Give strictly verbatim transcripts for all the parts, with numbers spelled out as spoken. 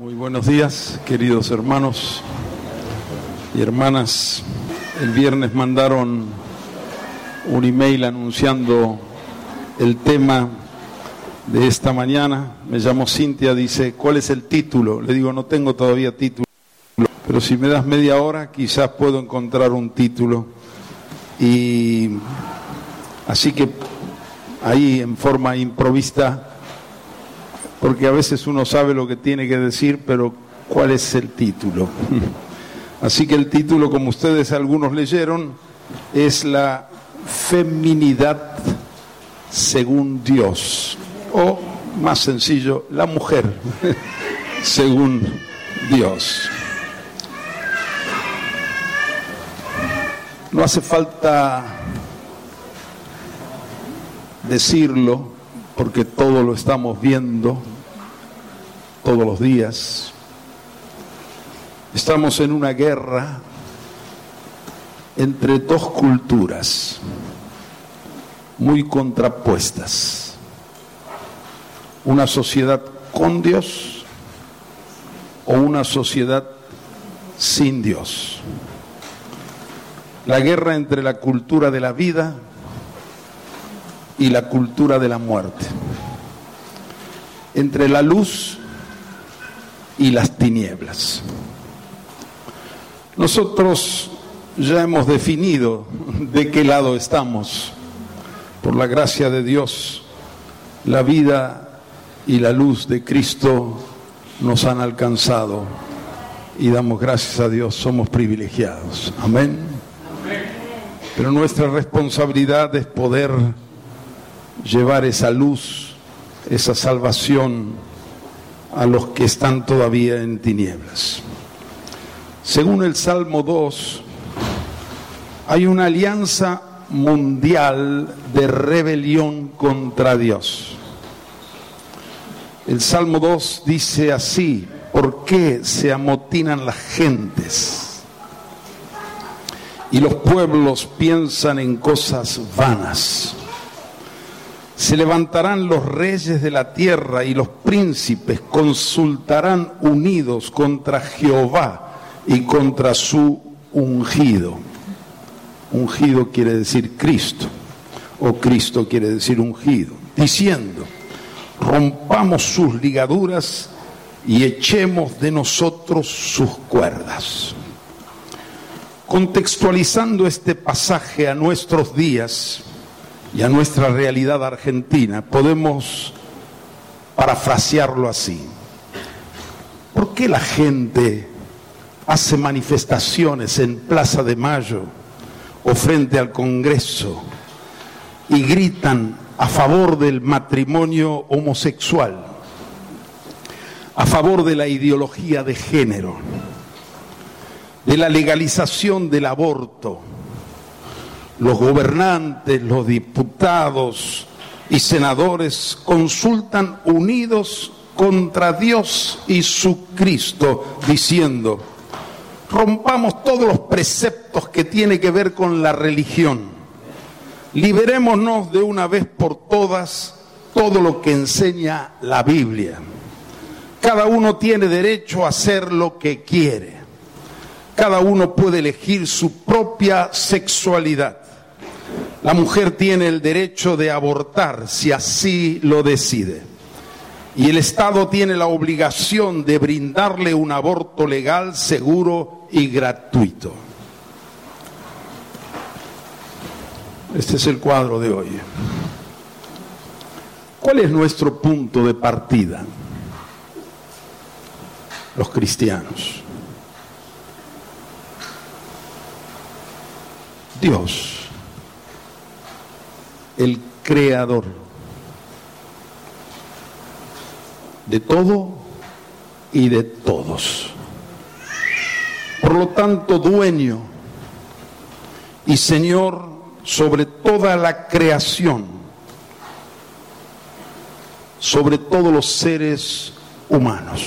Muy buenos días, queridos hermanos y hermanas. El viernes mandaron un email anunciando el tema de esta mañana. Me llamo Cintia, dice, ¿cuál es el título? Le digo, no tengo todavía título, pero si me das media hora quizás puedo encontrar un título. Y así que ahí en forma improvista, porque a veces uno sabe lo que tiene que decir, pero ¿cuál es el título? Así que el título, como ustedes algunos leyeron, es la feminidad según Dios, o más sencillo, la mujer según Dios. No hace falta decirlo, porque todo lo estamos viendo todos los días. Estamos en una guerra entre dos culturas muy contrapuestas. Una sociedad con Dios o una sociedad sin Dios. La guerra entre la cultura de la vida y la cultura de la muerte, entre la luz y las tinieblas. Nosotros ya hemos definido de qué lado estamos. Por la gracia de Dios, la vida y la luz de Cristo nos han alcanzado y damos gracias a Dios, somos privilegiados. Amén. Pero nuestra responsabilidad es poder llevar esa luz, esa salvación a los que están todavía en tinieblas. Según el Salmo dos, hay una alianza mundial de rebelión contra Dios. El Salmo dos dice así: ¿por qué se amotinan las gentes y los pueblos piensan en cosas vanas? Se levantarán los reyes de la tierra y los príncipes consultarán unidos contra Jehová y contra su ungido. Ungido quiere decir Cristo, o Cristo quiere decir ungido, diciendo, rompamos sus ligaduras y echemos de nosotros sus cuerdas. Contextualizando este pasaje a nuestros días y a nuestra realidad argentina, podemos parafrasearlo así: ¿por qué la gente hace manifestaciones en Plaza de Mayo o frente al Congreso y gritan a favor del matrimonio homosexual, a favor de la ideología de género, de la legalización del aborto? Los gobernantes, los diputados y senadores consultan unidos contra Dios y su Cristo, diciendo, rompamos todos los preceptos que tienen que ver con la religión. Liberémonos de una vez por todas todo lo que enseña la Biblia. Cada uno tiene derecho a hacer lo que quiere. Cada uno puede elegir su propia sexualidad. La mujer tiene el derecho de abortar si así lo decide. Y el Estado tiene la obligación de brindarle un aborto legal, seguro y gratuito. Este es el cuadro de hoy. ¿Cuál es nuestro punto de partida? Los cristianos. Dios, el creador de todo y de todos. Por lo tanto, dueño y Señor sobre toda la creación, sobre todos los seres humanos.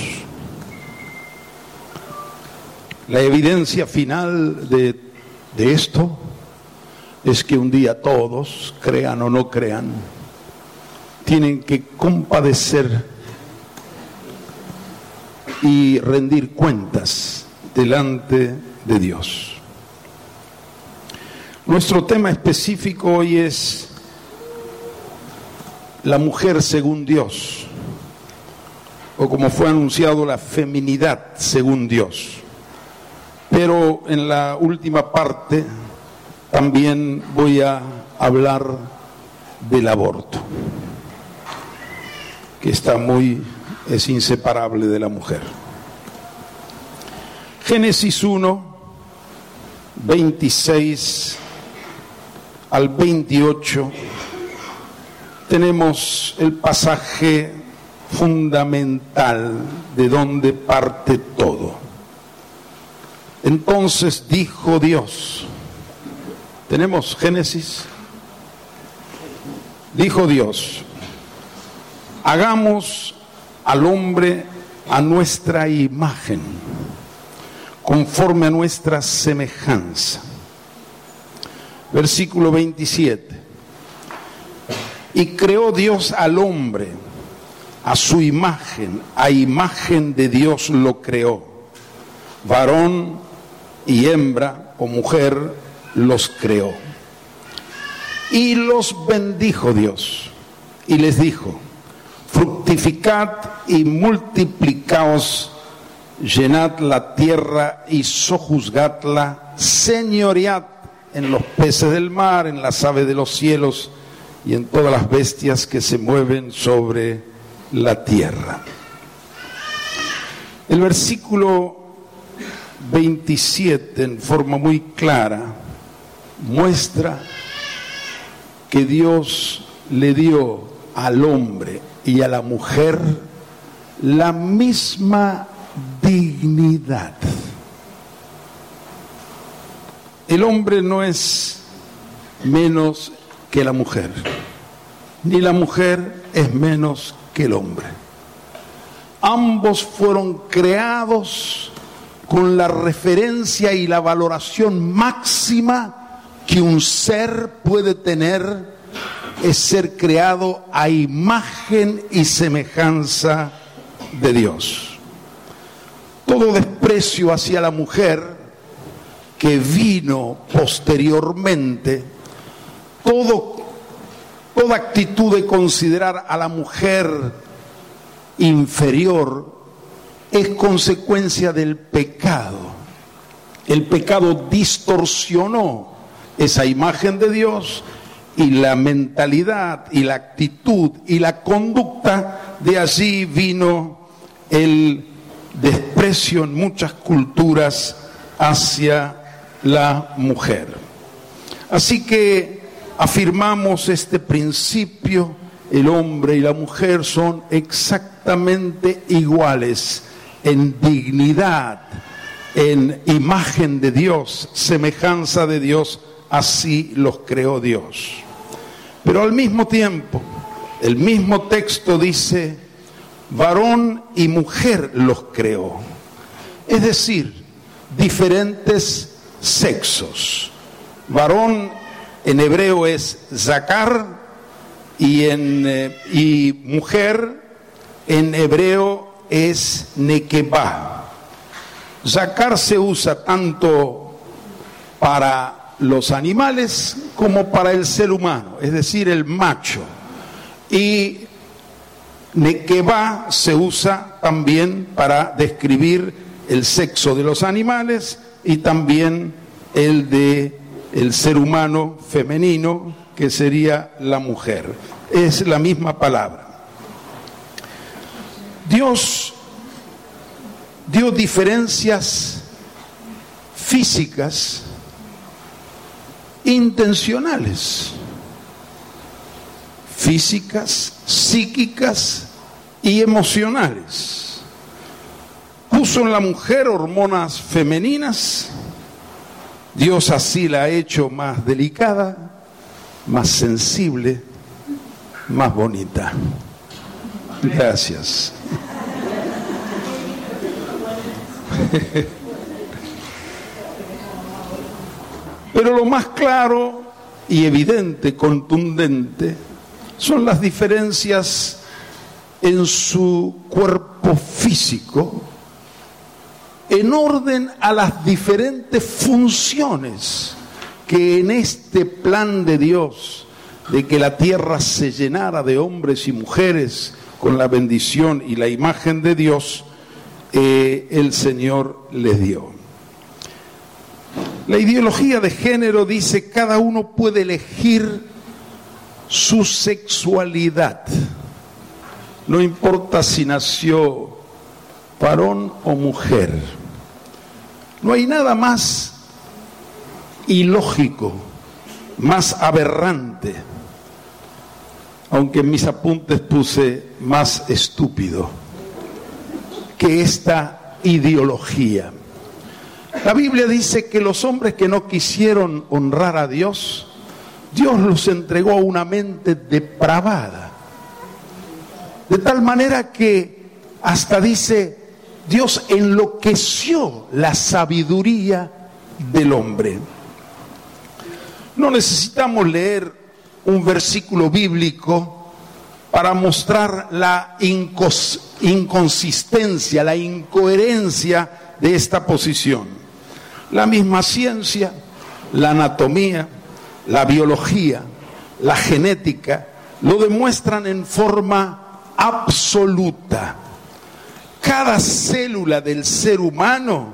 La evidencia final de, de esto es que un día todos, crean o no crean, tienen que compadecer y rendir cuentas delante de Dios. Nuestro tema específico hoy es la mujer según Dios, o como fue anunciado, la feminidad según Dios. Pero en la última parte también voy a hablar del aborto, que está muy, es inseparable de la mujer. Génesis uno, veintiséis al veintiocho, tenemos el pasaje fundamental de donde parte todo. Entonces dijo Dios, ¿tenemos Génesis? Dijo Dios, hagamos al hombre a nuestra imagen, conforme a nuestra semejanza. Versículo veintisiete. Y creó Dios al hombre a su imagen, a imagen de Dios lo creó. Varón y hembra o mujer los creó. Y los bendijo Dios y les dijo, fructificad y multiplicaos, llenad la tierra y sojuzgadla, señoread en los peces del mar, en las aves de los cielos y en todas las bestias que se mueven sobre la tierra. El versículo veintisiete, en forma muy clara, muestra que Dios le dio al hombre y a la mujer la misma dignidad. El hombre no es menos que la mujer, ni la mujer es menos que el hombre. Ambos fueron creados con la referencia y la valoración máxima que un ser puede tener, es ser creado a imagen y semejanza de Dios. Todo desprecio hacia la mujer que vino posteriormente, todo, toda actitud de considerar a la mujer inferior es consecuencia del pecado. El pecado distorsionó esa imagen de Dios y la mentalidad y la actitud y la conducta, de allí vino el desprecio en muchas culturas hacia la mujer. Así que afirmamos este principio: el hombre y la mujer son exactamente iguales en dignidad, en imagen de Dios, semejanza de Dios, así los creó Dios. Pero al mismo tiempo, el mismo texto dice, varón y mujer los creó. Es decir, diferentes sexos. Varón en hebreo es zakar y, en, eh, y mujer en hebreo es nekebá. Zakar se usa tanto para los animales como para el ser humano, es decir, el macho. Y nekebá se usa también para describir el sexo de los animales y también el de el ser humano femenino, que sería la mujer. Es la misma palabra. Dios dio diferencias físicas intencionales, físicas, psíquicas y emocionales. Puso en la mujer hormonas femeninas. Dios así la ha hecho más delicada, más sensible, más bonita. Gracias. Pero lo más claro y evidente, contundente, son las diferencias en su cuerpo físico en orden a las diferentes funciones que en este plan de Dios, de que la tierra se llenara de hombres y mujeres con la bendición y la imagen de Dios, eh, el Señor les dio. La ideología de género dice que cada uno puede elegir su sexualidad. No importa si nació varón o mujer. No hay nada más ilógico, más aberrante, aunque en mis apuntes puse más estúpido, que esta ideología. La Biblia dice que los hombres que no quisieron honrar a Dios, Dios los entregó a una mente depravada. De tal manera que hasta dice, Dios enloqueció la sabiduría del hombre. No necesitamos leer un versículo bíblico para mostrar la incos- inconsistencia, la incoherencia de esta posición. La misma ciencia, la anatomía, la biología, la genética, lo demuestran en forma absoluta. Cada célula del ser humano,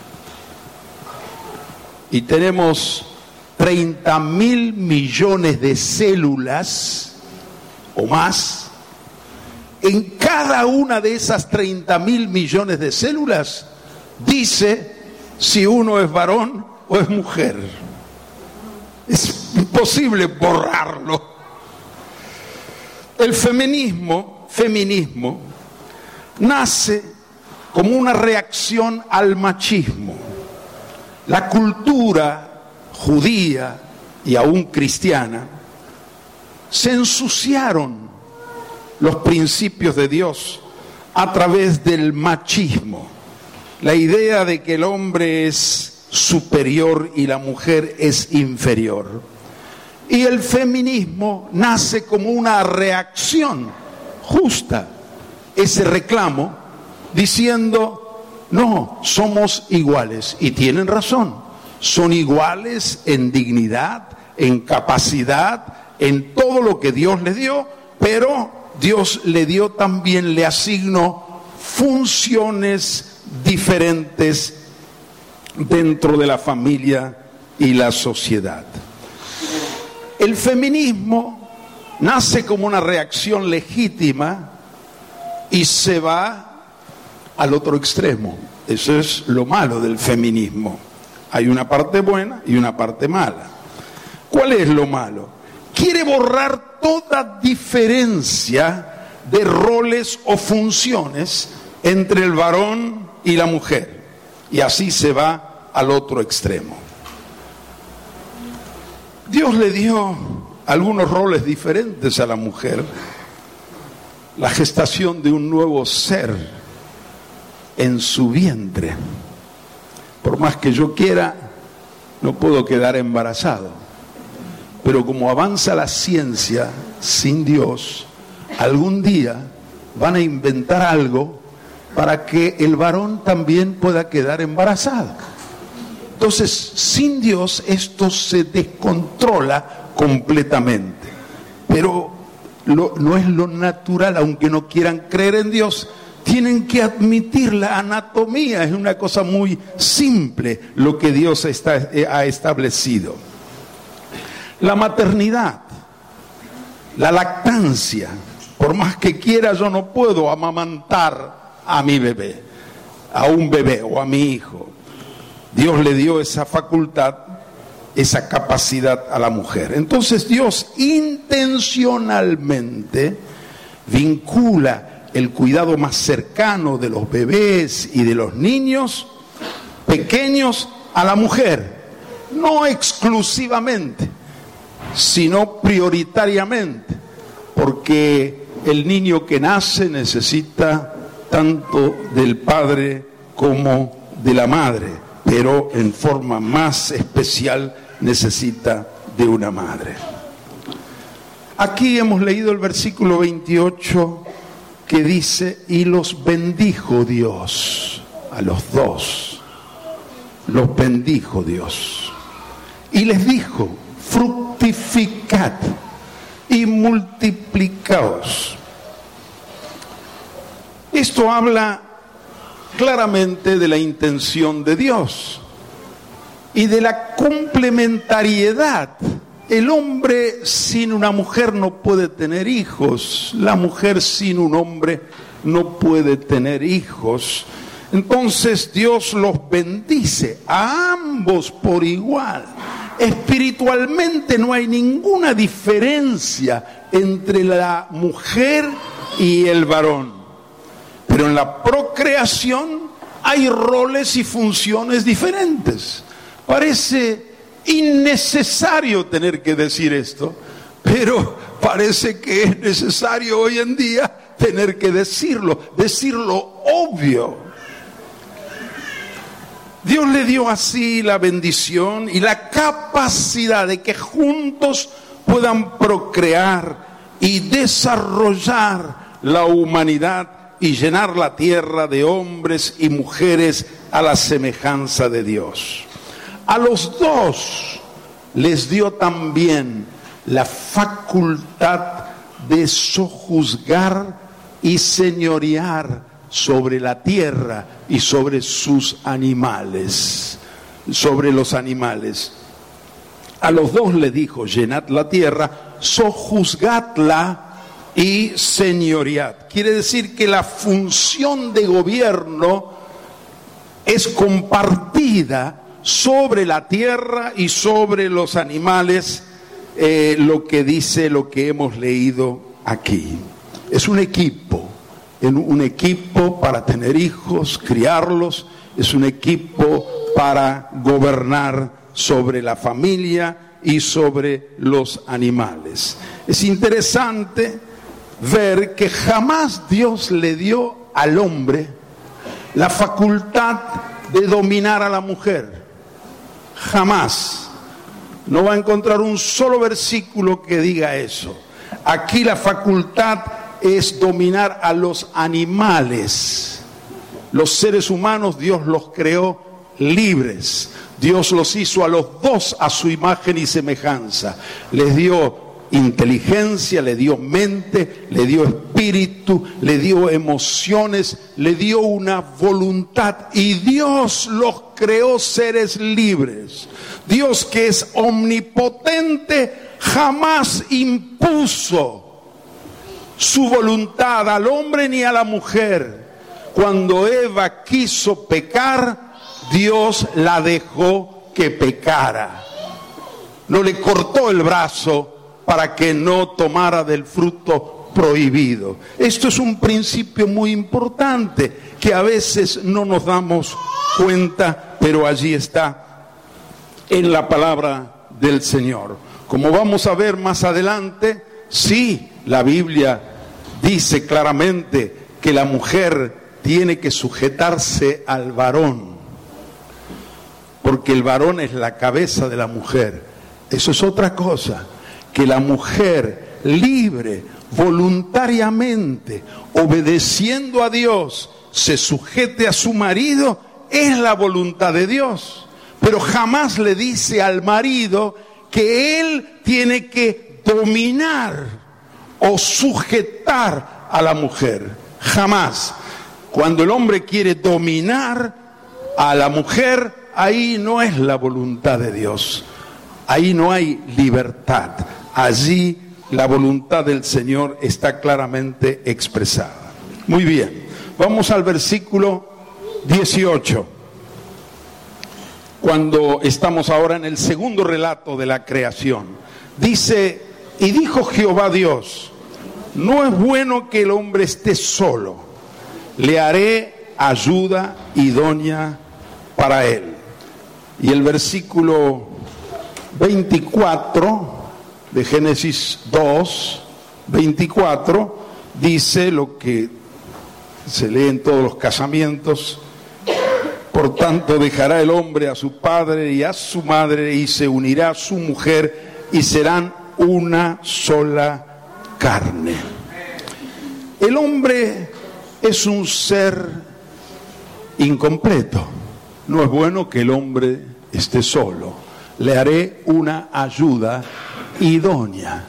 y tenemos treinta mil millones de células o más, en cada una de esas treinta mil millones de células dice si uno es varón o es mujer. Es imposible borrarlo. El feminismo, feminismo nace como una reacción al machismo. La cultura judía y aún cristiana se ensuciaron los principios de Dios a través del machismo. La idea de que el hombre es superior y la mujer es inferior. Y el feminismo nace como una reacción justa, ese reclamo, diciendo, no, somos iguales. Y tienen razón, son iguales en dignidad, en capacidad, en todo lo que Dios les dio, pero Dios le dio también, le asignó funciones diferentes dentro de la familia y la sociedad. El feminismo nace como una reacción legítima y se va al otro extremo. Eso es lo malo del feminismo. Hay una parte buena y una parte mala. ¿Cuál es lo malo? Quiere borrar toda diferencia de roles o funciones entre el varón y la mujer, y así se va al otro extremo. Dios le dio algunos roles diferentes a la mujer. La gestación de un nuevo ser en su vientre. Por más que yo quiera, no puedo quedar embarazado. Pero como avanza la ciencia sin Dios, algún día van a inventar algo para que el varón también pueda quedar embarazado. Entonces, sin Dios esto se descontrola completamente. Pero lo, no es lo natural, aunque no quieran creer en Dios, tienen que admitir la anatomía, es una cosa muy simple lo que Dios está, eh, ha establecido. La maternidad, la lactancia, por más que quiera yo no puedo amamantar a mi bebé, a un bebé o a mi hijo. Dios le dio esa facultad, esa capacidad a la mujer. Entonces Dios intencionalmente vincula el cuidado más cercano de los bebés y de los niños pequeños a la mujer, no exclusivamente, sino prioritariamente, porque el niño que nace necesita tanto del padre como de la madre, pero en forma más especial necesita de una madre. Aquí hemos leído el versículo veintiocho que dice, y los bendijo Dios. a los dos los bendijo Dios y les dijo: fructificad y multiplicaos. Esto habla claramente de la intención de Dios y de la complementariedad. El hombre sin una mujer no puede tener hijos, la mujer sin un hombre no puede tener hijos. Entonces Dios los bendice a ambos por igual. Espiritualmente no hay ninguna diferencia entre la mujer y el varón. Pero en la procreación hay roles y funciones diferentes. Parece innecesario tener que decir esto, pero parece que es necesario hoy en día tener que decirlo, decirlo obvio. Dios le dio así la bendición y la capacidad de que juntos puedan procrear y desarrollar la humanidad y llenar la tierra de hombres y mujeres a la semejanza de Dios. A los dos les dio también la facultad de sojuzgar y señorear sobre la tierra y sobre sus animales, sobre los animales. A los dos le dijo: llenad la tierra, sojuzgadla y señoread. Quiere decir que la función de gobierno es compartida sobre la tierra y sobre los animales, eh, lo que dice, lo que hemos leído aquí. Es un equipo. En un equipo para tener hijos, criarlos, es un equipo para gobernar sobre la familia y sobre los animales. Es interesante ver que jamás Dios le dio al hombre la facultad de dominar a la mujer. Jamás. No va a encontrar un solo versículo que diga eso. Aquí la facultad es dominar a los animales. Los seres humanos Dios los creó libres. Dios los hizo a los dos a su imagen y semejanza. Les dio inteligencia, le dio mente, le dio espíritu, le dio emociones, le dio una voluntad. Y Dios los creó seres libres. Dios, que es omnipotente, jamás impuso su voluntad al hombre ni a la mujer. Cuando Eva quiso pecar, Dios la dejó que pecara. No le cortó el brazo para que no tomara del fruto prohibido. Esto es un principio muy importante que a veces no nos damos cuenta, pero allí está en la palabra del Señor. Como vamos a ver más adelante, sí, la Biblia dice claramente que la mujer tiene que sujetarse al varón, porque el varón es la cabeza de la mujer. Eso es otra cosa, que la mujer libre, voluntariamente, obedeciendo a Dios, se sujete a su marido, es la voluntad de Dios. Pero jamás le dice al marido que él tiene que dominar o sujetar a la mujer. Jamás. Cuando el hombre quiere dominar a la mujer, ahí no es la voluntad de Dios. Ahí no hay libertad. Allí la voluntad del Señor está claramente expresada. Muy bien. Vamos al versículo dieciocho. Cuando estamos ahora en el segundo relato de la creación. Dice: y dijo Jehová Dios: no es bueno que el hombre esté solo, le haré ayuda idónea para él. Y el versículo veinticuatro de Génesis dos, veinticuatro, dice lo que se lee en todos los casamientos: por tanto dejará el hombre a su padre y a su madre y se unirá a su mujer y serán una sola carne. El hombre es un ser incompleto. No es bueno que el hombre esté solo. Le haré una ayuda idónea.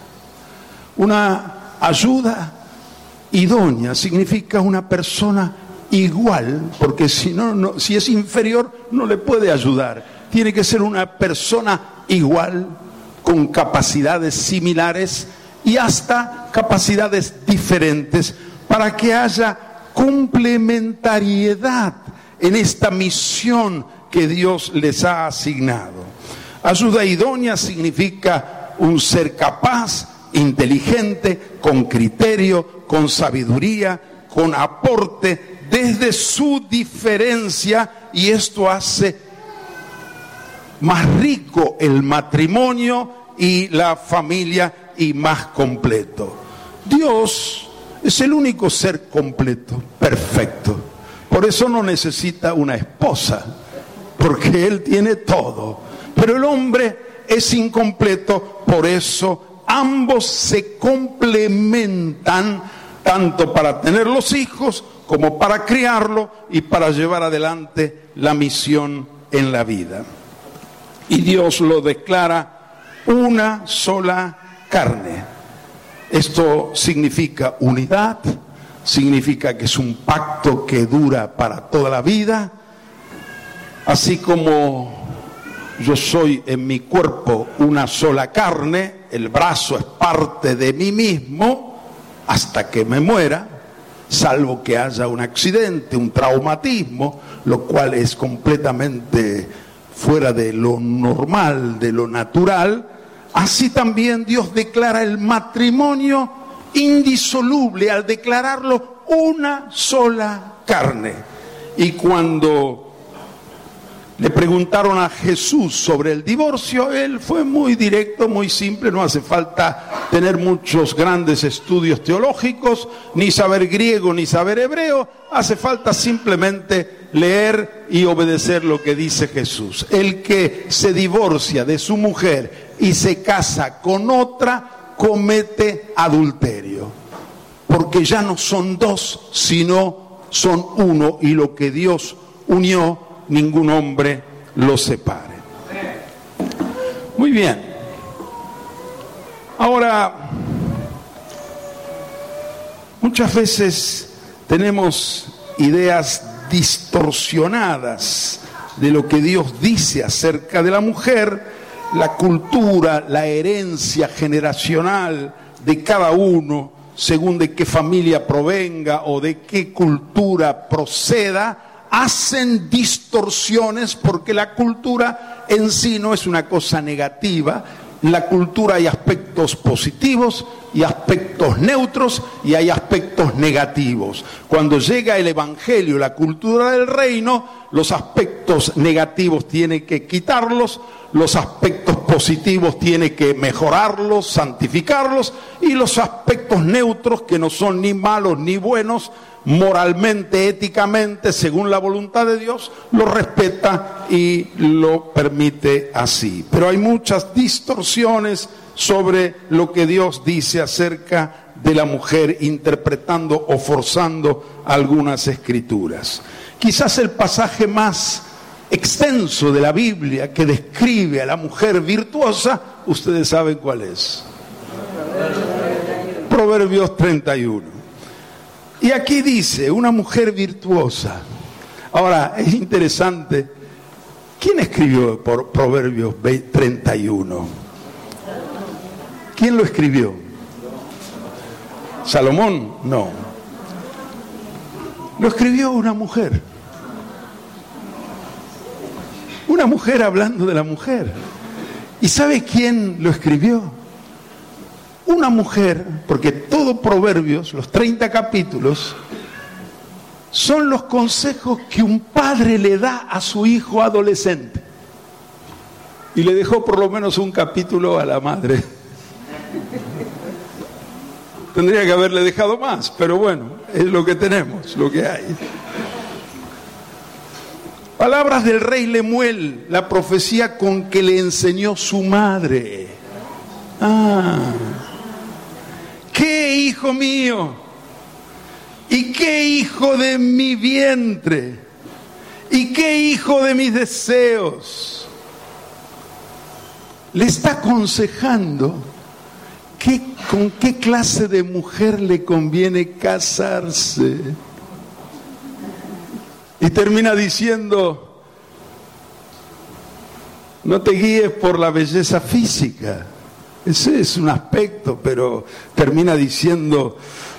Una ayuda idónea significa una persona igual, porque si no, no, si es inferior no le puede ayudar. Tiene que ser una persona igual, con capacidades similares y hasta capacidades diferentes, para que haya complementariedad en esta misión que Dios les ha asignado. Ayuda idónea significa un ser capaz, inteligente, con criterio, con sabiduría, con aporte desde su diferencia, y esto hace más rico el matrimonio y la familia y más completo. Dios es el único ser completo, perfecto. Por eso no necesita una esposa, porque Él tiene todo. Pero el hombre es incompleto, por eso ambos se complementan, tanto para tener los hijos como para criarlo y para llevar adelante la misión en la vida. Y Dios lo declara una sola carne. Esto significa unidad, significa que es un pacto que dura para toda la vida. Así como yo soy en mi cuerpo una sola carne, el brazo es parte de mí mismo hasta que me muera, salvo que haya un accidente, un traumatismo, lo cual es completamente fuera de lo normal, de lo natural. Así también Dios declara el matrimonio indisoluble al declararlo una sola carne. Y cuando le preguntaron a Jesús sobre el divorcio, Él fue muy directo, muy simple. No hace falta tener muchos grandes estudios teológicos, ni saber griego, ni saber hebreo. Hace falta simplemente leer y obedecer lo que dice Jesús. El que se divorcia de su mujer y se casa con otra, comete adulterio. Porque ya no son dos, sino son uno, y lo que Dios unió, ningún hombre lo separe. Muy bien. Ahora, muchas veces tenemos ideas distorsionadas de lo que Dios dice acerca de la mujer. La cultura, la herencia generacional de cada uno, según de qué familia provenga o de qué cultura proceda, hacen distorsiones, porque la cultura en sí no es una cosa negativa. En la cultura hay aspectos positivos y aspectos neutros, y hay aspectos negativos. Cuando llega el Evangelio, la cultura del reino, los aspectos negativos tiene que quitarlos, los aspectos positivos tiene que mejorarlos, santificarlos, y los aspectos neutros, que no son ni malos ni buenos, moralmente, éticamente, según la voluntad de Dios, lo respeta y lo permite así. Pero hay muchas distorsiones sobre lo que Dios dice acerca de la mujer, interpretando o forzando algunas escrituras. Quizás el pasaje más extenso de la Biblia que describe a la mujer virtuosa, ustedes saben cuál es. Proverbios treinta y uno. Y aquí dice, una mujer virtuosa. Ahora, es interesante, ¿quién escribió por Proverbios treinta y uno? ¿Quién lo escribió? ¿Salomón? No. Lo escribió una mujer. Una mujer hablando de la mujer. ¿Y sabe quién lo escribió? Una mujer, porque todo Proverbios, los treinta capítulos, son los consejos que un padre le da a su hijo adolescente. Y le dejó por lo menos un capítulo a la madre. Tendría que haberle dejado más, pero bueno, es lo que tenemos, lo que hay. Palabras del rey Lemuel, la profecía con que le enseñó su madre. Ah, ¡qué hijo mío! ¿Y qué hijo de mi vientre? ¿Y qué hijo de mis deseos? Le está aconsejando qué, con qué clase de mujer le conviene casarse. Y termina diciendo, no te guíes por la belleza física. Ese es un aspecto, pero termina diciendo,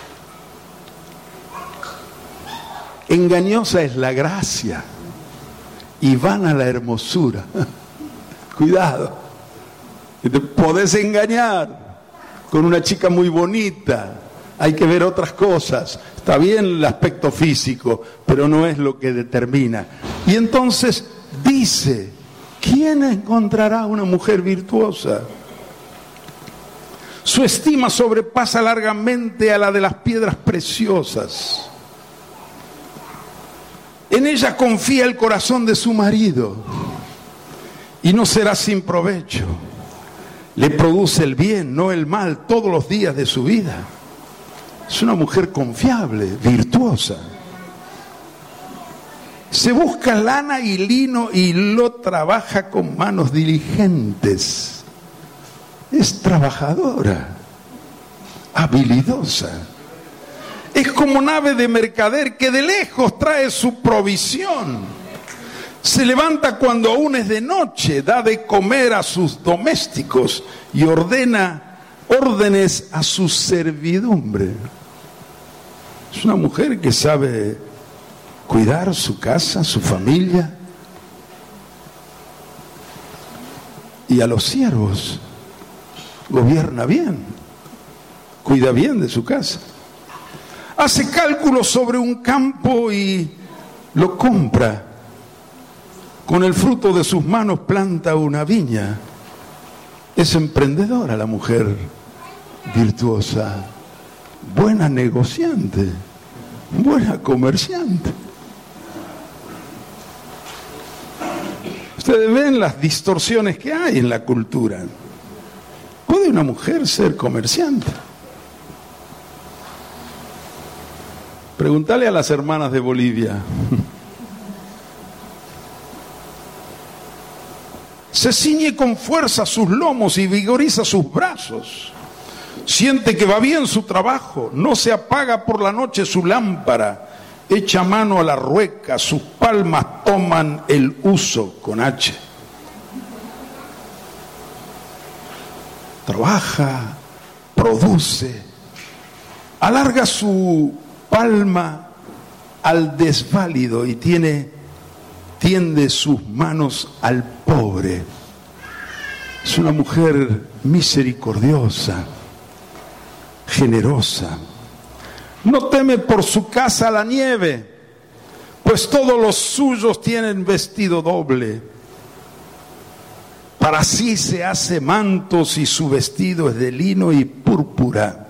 engañosa es la gracia y vana la hermosura. Cuidado, te podés engañar con una chica muy bonita. Hay que ver otras cosas. Está bien el aspecto físico, pero no es lo que determina. Y entonces dice, ¿quién encontrará una mujer virtuosa? Su estima sobrepasa largamente a la de las piedras preciosas. En ella confía el corazón de su marido y no será sin provecho. Le produce el bien, no el mal, todos los días de su vida. Es una mujer confiable, virtuosa. Se busca lana y lino y lo trabaja con manos diligentes. Es trabajadora, habilidosa. Es como nave de mercader que de lejos trae su provisión. Se levanta cuando aún es de noche, da de comer a sus domésticos y ordena órdenes a su servidumbre. Es una mujer que sabe cuidar su casa, su familia. Y a los siervos gobierna bien, cuida bien de su casa. Hace cálculos sobre un campo y lo compra. Con el fruto de sus manos planta una viña. Es emprendedora la mujer virtuosa, buena negociante, buena comerciante. Ustedes ven las distorsiones que hay en la cultura. ¿Puede una mujer ser comerciante? Pregúntale a las hermanas de Bolivia. Se ciñe con fuerza sus lomos y vigoriza sus brazos. Siente que va bien su trabajo, no se apaga por la noche su lámpara, echa mano a la rueca, sus palmas toman el uso con H. Trabaja, produce, alarga su palma al desválido y tiene, tiende sus manos al pobre. Es una mujer misericordiosa, generosa. No teme por su casa la nieve, pues todos los suyos tienen vestido doble. Para sí se hace mantos y su vestido es de lino y púrpura.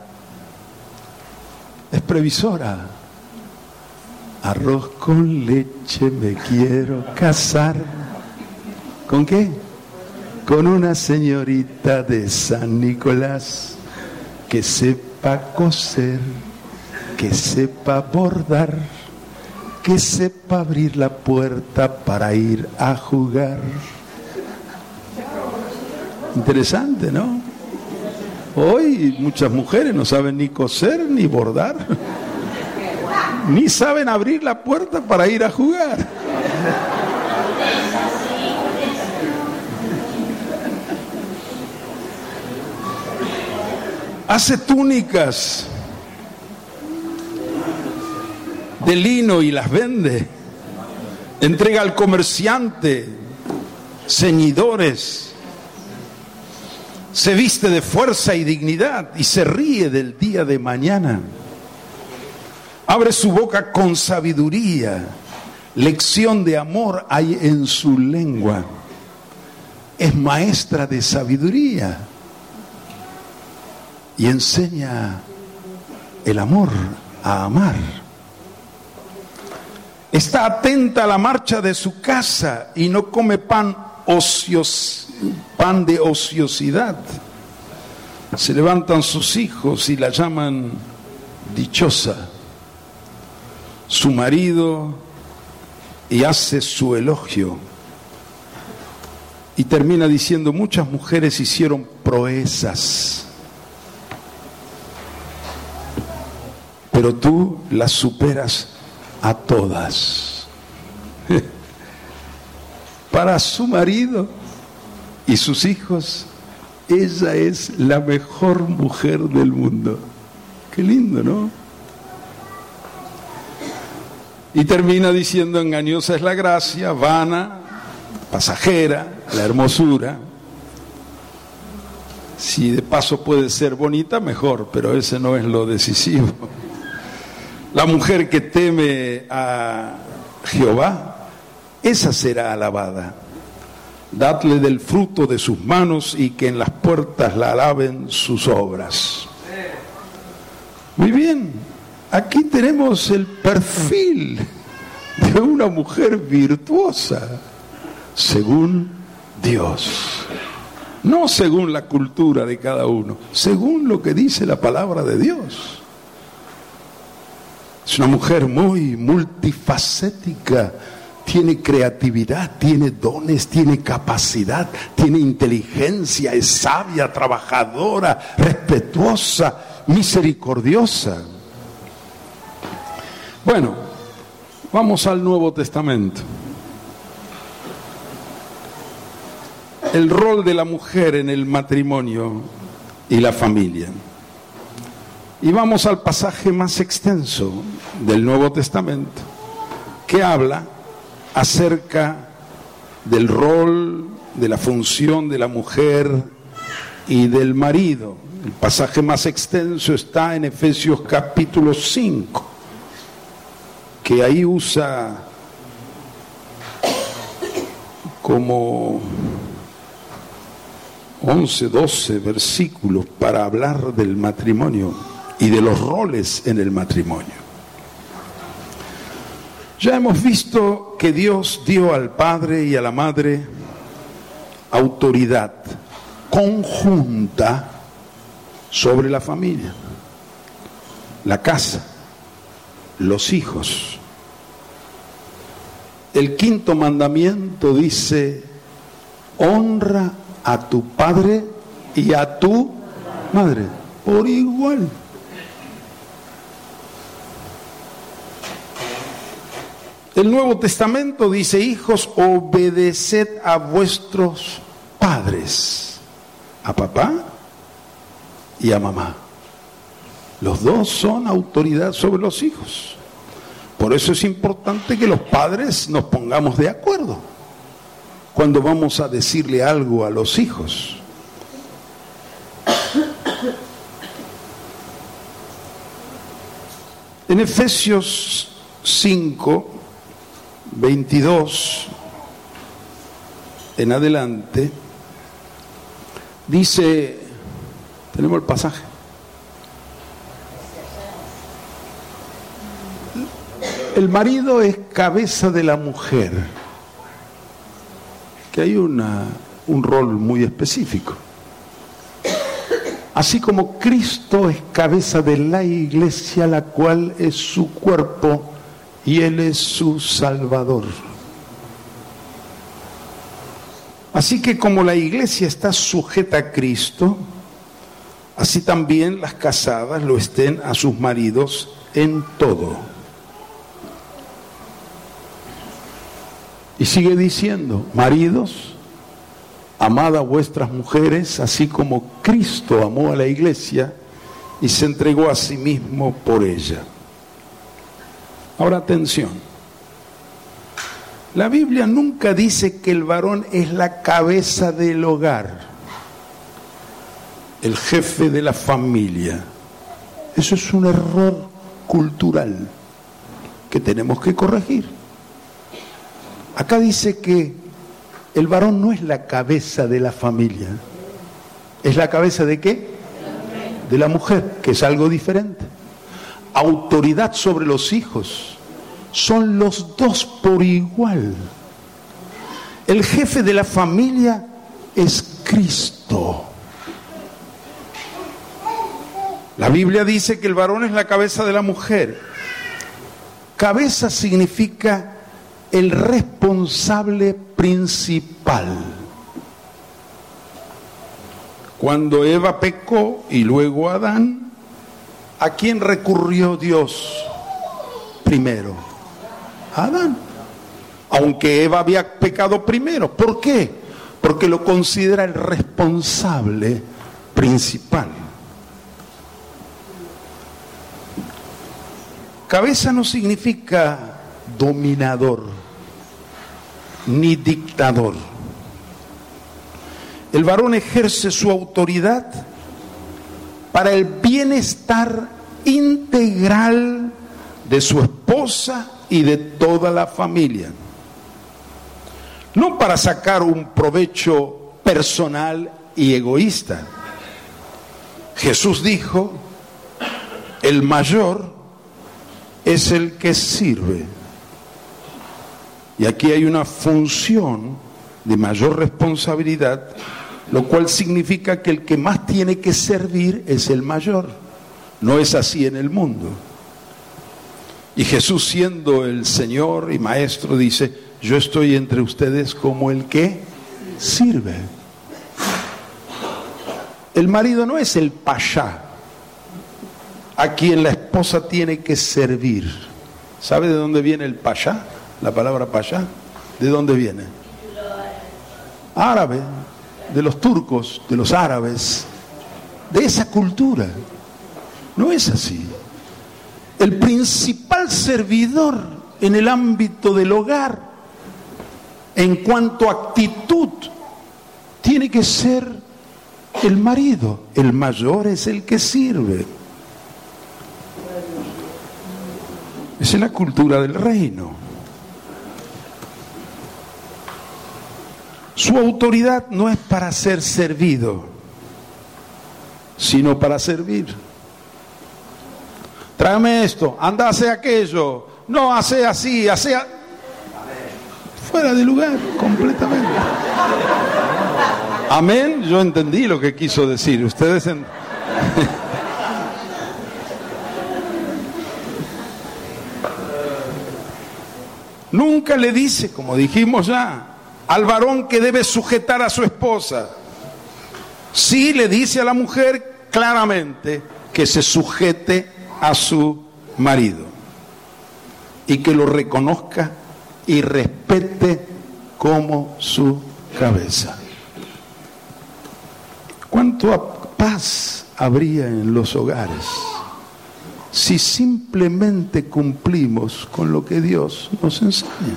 Es previsora. Arroz con leche me quiero casar. ¿Con qué? Con una señorita de San Nicolás que sepa coser, que sepa bordar, que sepa abrir la puerta para ir a jugar. Interesante, ¿no? Hoy muchas mujeres no saben ni coser ni bordar, ni saben abrir la puerta para ir a jugar. Hace túnicas de lino y las vende. Entrega al comerciante ceñidores. Se viste de fuerza y dignidad y se ríe del día de mañana. Abre su boca con sabiduría. Lección de amor hay en su lengua. Es maestra de sabiduría y enseña el amor a amar. Está atenta a la marcha de su casa y no come pan ocios, pan de ociosidad. Se levantan sus hijos y la llaman dichosa. Su marido y hace su elogio. Y termina diciendo, muchas mujeres hicieron proezas, pero tú las superas a todas. Para su marido y sus hijos, ella es la mejor mujer del mundo. Qué lindo, ¿no? Y termina diciendo, engañosa es la gracia, vana, pasajera, la hermosura. Si de paso puede ser bonita, mejor, pero ese no es lo decisivo. La mujer que teme a Jehová, esa será alabada. Dadle del fruto de sus manos y que en las puertas la alaben sus obras. Muy bien, aquí tenemos el perfil de una mujer virtuosa, según Dios. No según la cultura de cada uno, según lo que dice la palabra de Dios. Es una mujer muy multifacética, tiene creatividad, tiene dones, tiene capacidad, tiene inteligencia, es sabia, trabajadora, respetuosa, misericordiosa. Bueno, vamos al Nuevo Testamento. El rol de la mujer en el matrimonio y la familia. Y vamos al pasaje más extenso del Nuevo Testamento, que habla acerca del rol, de la función de la mujer y del marido. El pasaje más extenso está en Efesios capítulo cinco, que ahí usa como once, doce versículos para hablar del matrimonio y de los roles en el matrimonio. Ya hemos visto que Dios dio al padre y a la madre autoridad conjunta sobre la familia, la casa, los hijos. El quinto mandamiento dice, honra a tu padre y a tu madre por igual. El Nuevo Testamento dice, hijos, obedeced a vuestros padres, a papá y a mamá. Los dos son autoridad sobre los hijos. Por eso es importante que los padres nos pongamos de acuerdo cuando vamos a decirle algo a los hijos. En Efesios cinco, veintidós en adelante, dice, tenemos el pasaje. El marido es cabeza de la mujer, que hay una, un rol muy específico. Así como Cristo es cabeza de la iglesia, la cual es su cuerpo, y Él es su Salvador. Así que como la iglesia está sujeta a Cristo, así también las casadas lo estén a sus maridos en todo. Y sigue diciendo, maridos, amad a vuestras mujeres, así como Cristo amó a la iglesia y se entregó a sí mismo por ella. Ahora atención, la Biblia nunca dice que el varón es la cabeza del hogar, el jefe de la familia. Eso es un error cultural que tenemos que corregir. Acá dice que el varón no es la cabeza de la familia, es la cabeza de ¿qué? De la mujer, que es algo diferente. Autoridad sobre los hijos son los dos por igual. El jefe de la familia es Cristo. La Biblia dice que el varón es la cabeza de la mujer. Cabeza significa el responsable principal. Cuando Eva pecó y luego Adán, ¿a quién recurrió Dios primero? A Adán. Aunque Eva había pecado primero. ¿Por qué? Porque lo considera el responsable principal. Cabeza no significa dominador ni dictador. El varón ejerce su autoridad para el bienestar integral de su esposa y de toda la familia. No para sacar un provecho personal y egoísta. Jesús dijo, el mayor es el que sirve. Y aquí hay una función de mayor responsabilidad, lo cual significa que el que más tiene que servir es el mayor. No es así en el mundo. Y Jesús, siendo el Señor y Maestro, dice, yo estoy entre ustedes como el que sirve. El marido no es el payá a quien la esposa tiene que servir. ¿Sabe de dónde viene el payá? La palabra payá. ¿De dónde viene? Árabe, de los turcos, de los árabes, de esa cultura. No es así. El principal servidor en el ámbito del hogar, en cuanto a actitud, tiene que ser el marido. El mayor es el que sirve. Esa es la cultura del reino. Su autoridad no es para ser servido, sino para servir. Tráeme esto, anda, hace aquello, no, hace así, hace a... fuera de lugar, completamente. Amén, yo entendí lo que quiso decir. Ustedes en... Nunca le dice, como dijimos ya, al varón que debe sujetar a su esposa. Sí le dice a la mujer claramente que se sujete a su marido y que lo reconozca y respete como su cabeza. ¿Cuánta paz habría en los hogares si simplemente cumplimos con lo que Dios nos enseña?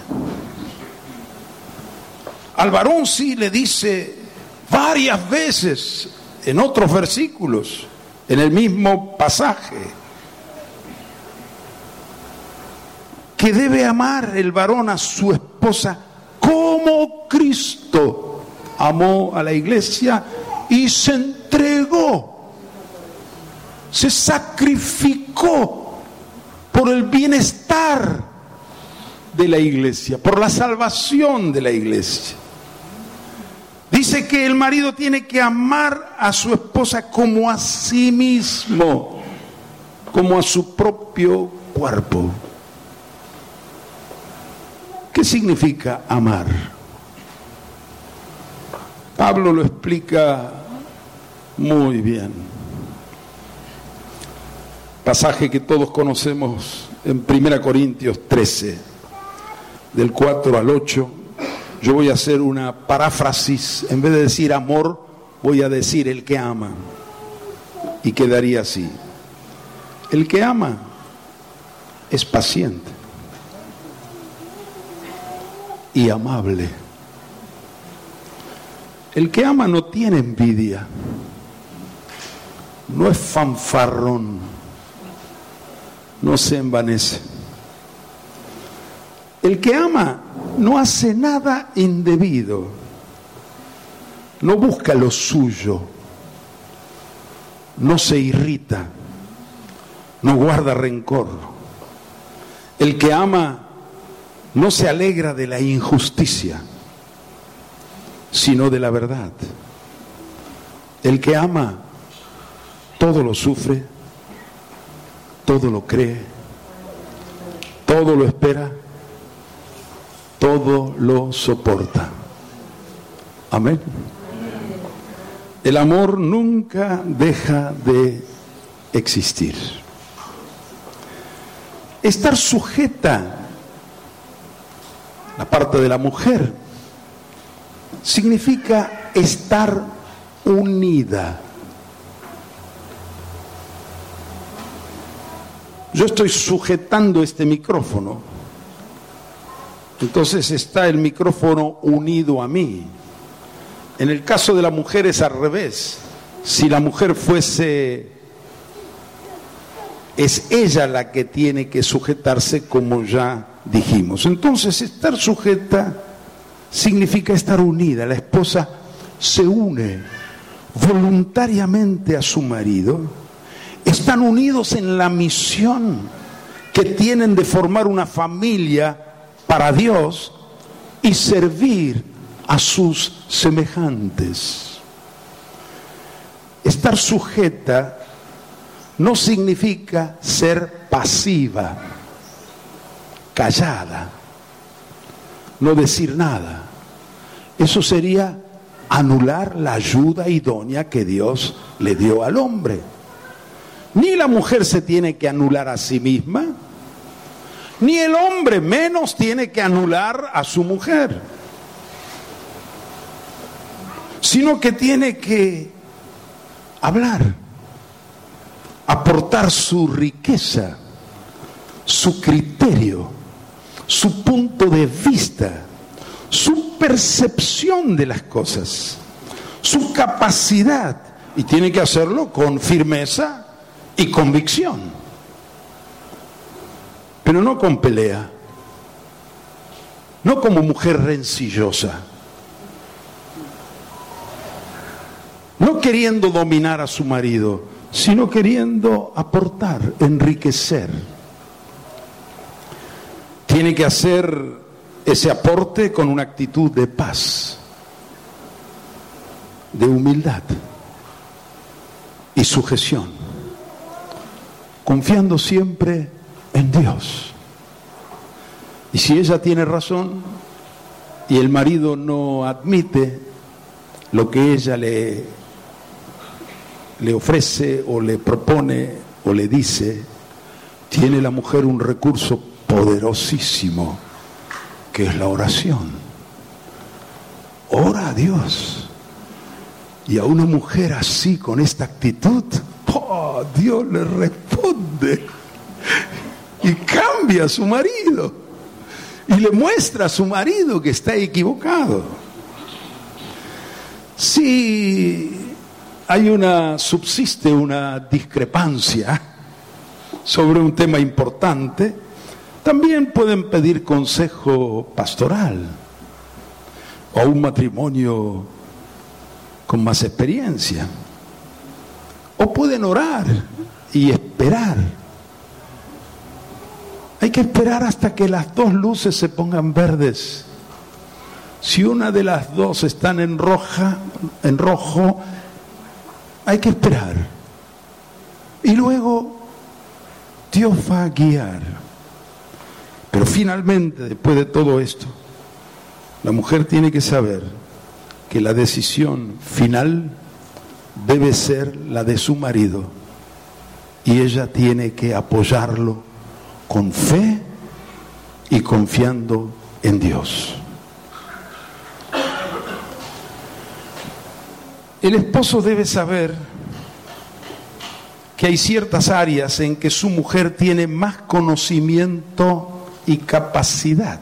Al varón sí le dice varias veces en otros versículos, en el mismo pasaje, que debe amar el varón a su esposa como Cristo amó a la iglesia y se entregó, se sacrificó por el bienestar de la iglesia, por la salvación de la iglesia. Dice que el marido tiene que amar a su esposa como a sí mismo, como a su propio cuerpo. ¿Qué significa amar? Pablo lo explica muy bien. Pasaje que todos conocemos en primera Corintios trece, del cuatro al ocho. Yo voy a hacer una paráfrasis. En vez de decir amor, voy a decir el que ama. Y quedaría así. El que ama es paciente y amable. El que ama no tiene envidia, no es fanfarrón, no se envanece. El que ama no hace nada indebido, no busca lo suyo, no se irrita, no guarda rencor. El que ama no se alegra de la injusticia, sino de la verdad. El que ama todo lo sufre, todo lo cree, todo lo espera, todo lo soporta. Amén. El amor nunca deja de existir. Estar sujeta, la parte de la mujer, significa estar unida. Yo estoy sujetando este micrófono, entonces está el micrófono unido a mí. En el caso de la mujer es al revés. Si la mujer fuese, es ella la que tiene que sujetarse, como ya dijimos. Entonces, estar sujeta significa estar unida. La esposa se une voluntariamente a su marido. Están unidos en la misión que tienen de formar una familia para Dios y servir a sus semejantes. Estar sujeta no significa ser pasiva, callada, no decir nada. Eso sería anular la ayuda idónea que Dios le dio al hombre. Ni la mujer se tiene que anular a sí misma, ni el hombre menos tiene que anular a su mujer, sino que tiene que hablar, aportar su riqueza, su criterio, su punto de vista, su percepción de las cosas, su capacidad, y tiene que hacerlo con firmeza y convicción, pero no con pelea, no como mujer rencillosa, no queriendo dominar a su marido, sino queriendo aportar, enriquecer. Tiene que hacer ese aporte con una actitud de paz, de humildad y sujeción, confiando siempre en Dios. Y si ella tiene razón y el marido no admite lo que ella le, le ofrece o le propone o le dice, tiene la mujer un recurso poderosísimo, que es la oración. Ora a Dios. Y a una mujer así, con esta actitud, oh, Dios le responde y cambia a su marido y le muestra a su marido que está equivocado. Si hay una, subsiste una discrepancia sobre un tema importante, también pueden pedir consejo pastoral o un matrimonio con más experiencia, o pueden orar y esperar. Hay que esperar hasta que las dos luces se pongan verdes. Si una de las dos están en roja, en rojo, hay que esperar. Y luego Dios va a guiar. Pero finalmente, después de todo esto, la mujer tiene que saber que la decisión final debe ser la de su marido, y ella tiene que apoyarlo con fe y confiando en Dios. El esposo debe saber que hay ciertas áreas en que su mujer tiene más conocimiento y capacidad.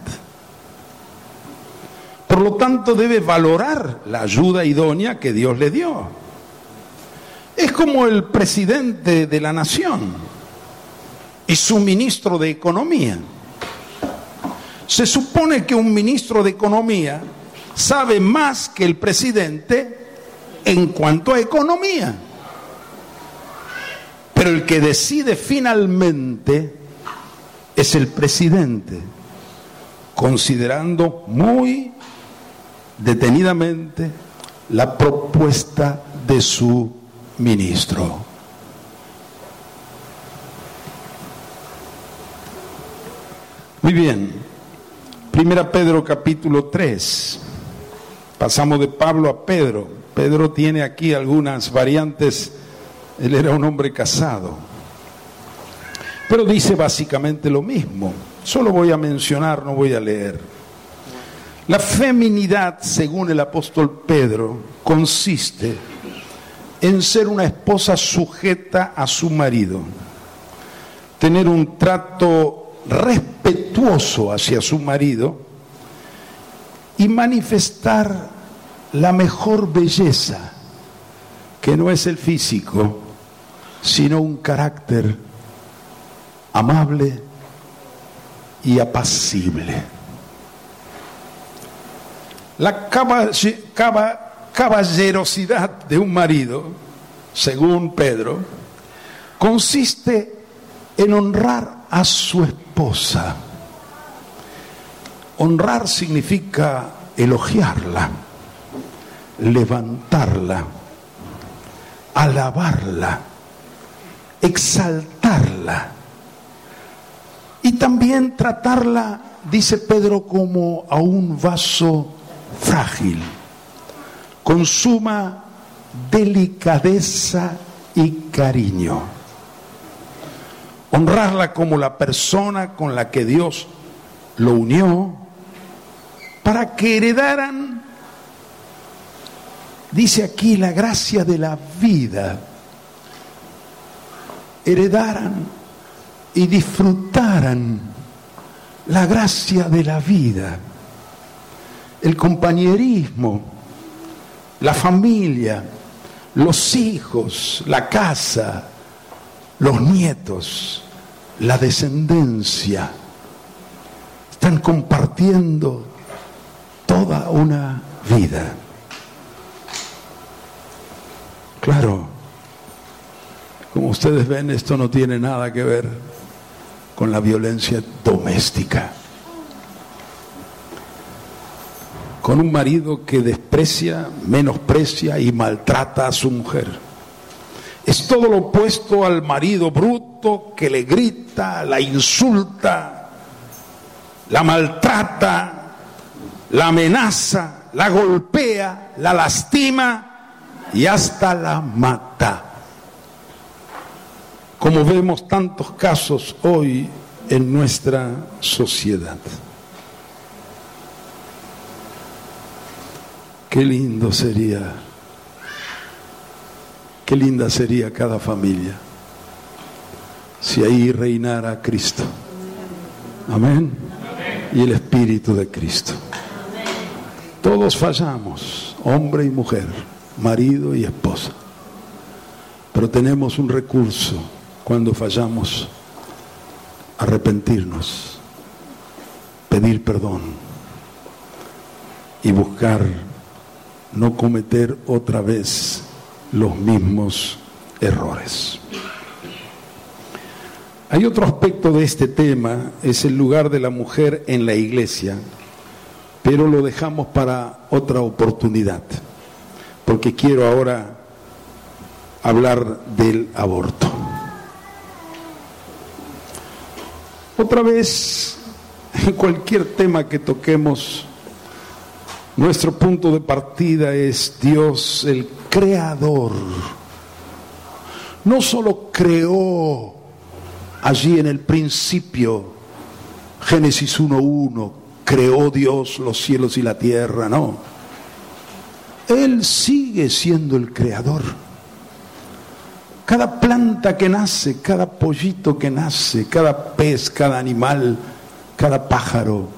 Por lo tanto, debe valorar la ayuda idónea que Dios le dio. Es como el presidente de la nación y su ministro de Economía. Se supone que un ministro de Economía sabe más que el presidente en cuanto a economía. Pero el que decide finalmente es el presidente, considerando muy detenidamente la propuesta de su ministro. Muy bien, Primera Pedro capítulo tres. Pasamos de Pablo a Pedro. Pedro tiene aquí algunas variantes. Él era un hombre casado. Pero dice básicamente lo mismo. Solo voy a mencionar, no voy a leer. La feminidad, según el apóstol Pedro, consiste en ser una esposa sujeta a su marido, tener un trato respetuoso hacia su marido y manifestar la mejor belleza, que no es el físico, sino un carácter amable y apacible. La caballerosidad de un marido, según Pedro, consiste en honrar a su esposa. Honrar significa elogiarla, levantarla, alabarla, exaltarla y también tratarla, dice Pedro, como a un vaso frágil, con suma delicadeza y cariño. Honrarla como la persona con la que Dios lo unió para que heredaran, dice aquí, la gracia de la vida, heredaran y disfrutaran la gracia de la vida, el compañerismo, la familia, los hijos, la casa, los nietos, la descendencia. Están compartiendo toda una vida. Claro, como ustedes ven, esto no tiene nada que ver con la violencia doméstica. Con un marido que desprecia, menosprecia y maltrata a su mujer. Es todo lo opuesto al marido bruto que le grita, la insulta, la maltrata, la amenaza, la golpea, la lastima y hasta la mata. Como vemos tantos casos hoy en nuestra sociedad. Qué lindo sería, qué linda sería cada familia si ahí reinara Cristo. Amén. Y el Espíritu de Cristo. Todos fallamos, hombre y mujer, marido y esposa. Pero tenemos un recurso cuando fallamos: arrepentirnos, pedir perdón y buscar no cometer otra vez los mismos errores. Hay otro aspecto de este tema, es el lugar de la mujer en la iglesia, pero lo dejamos para otra oportunidad, porque quiero ahora hablar del aborto. Otra vez, en cualquier tema que toquemos, nuestro punto de partida es Dios, el creador. No solo creó allí en el principio, Génesis uno uno, creó Dios los cielos y la tierra, no. Él sigue siendo el creador. Cada planta que nace, cada pollito que nace, cada pez, cada animal, cada pájaro,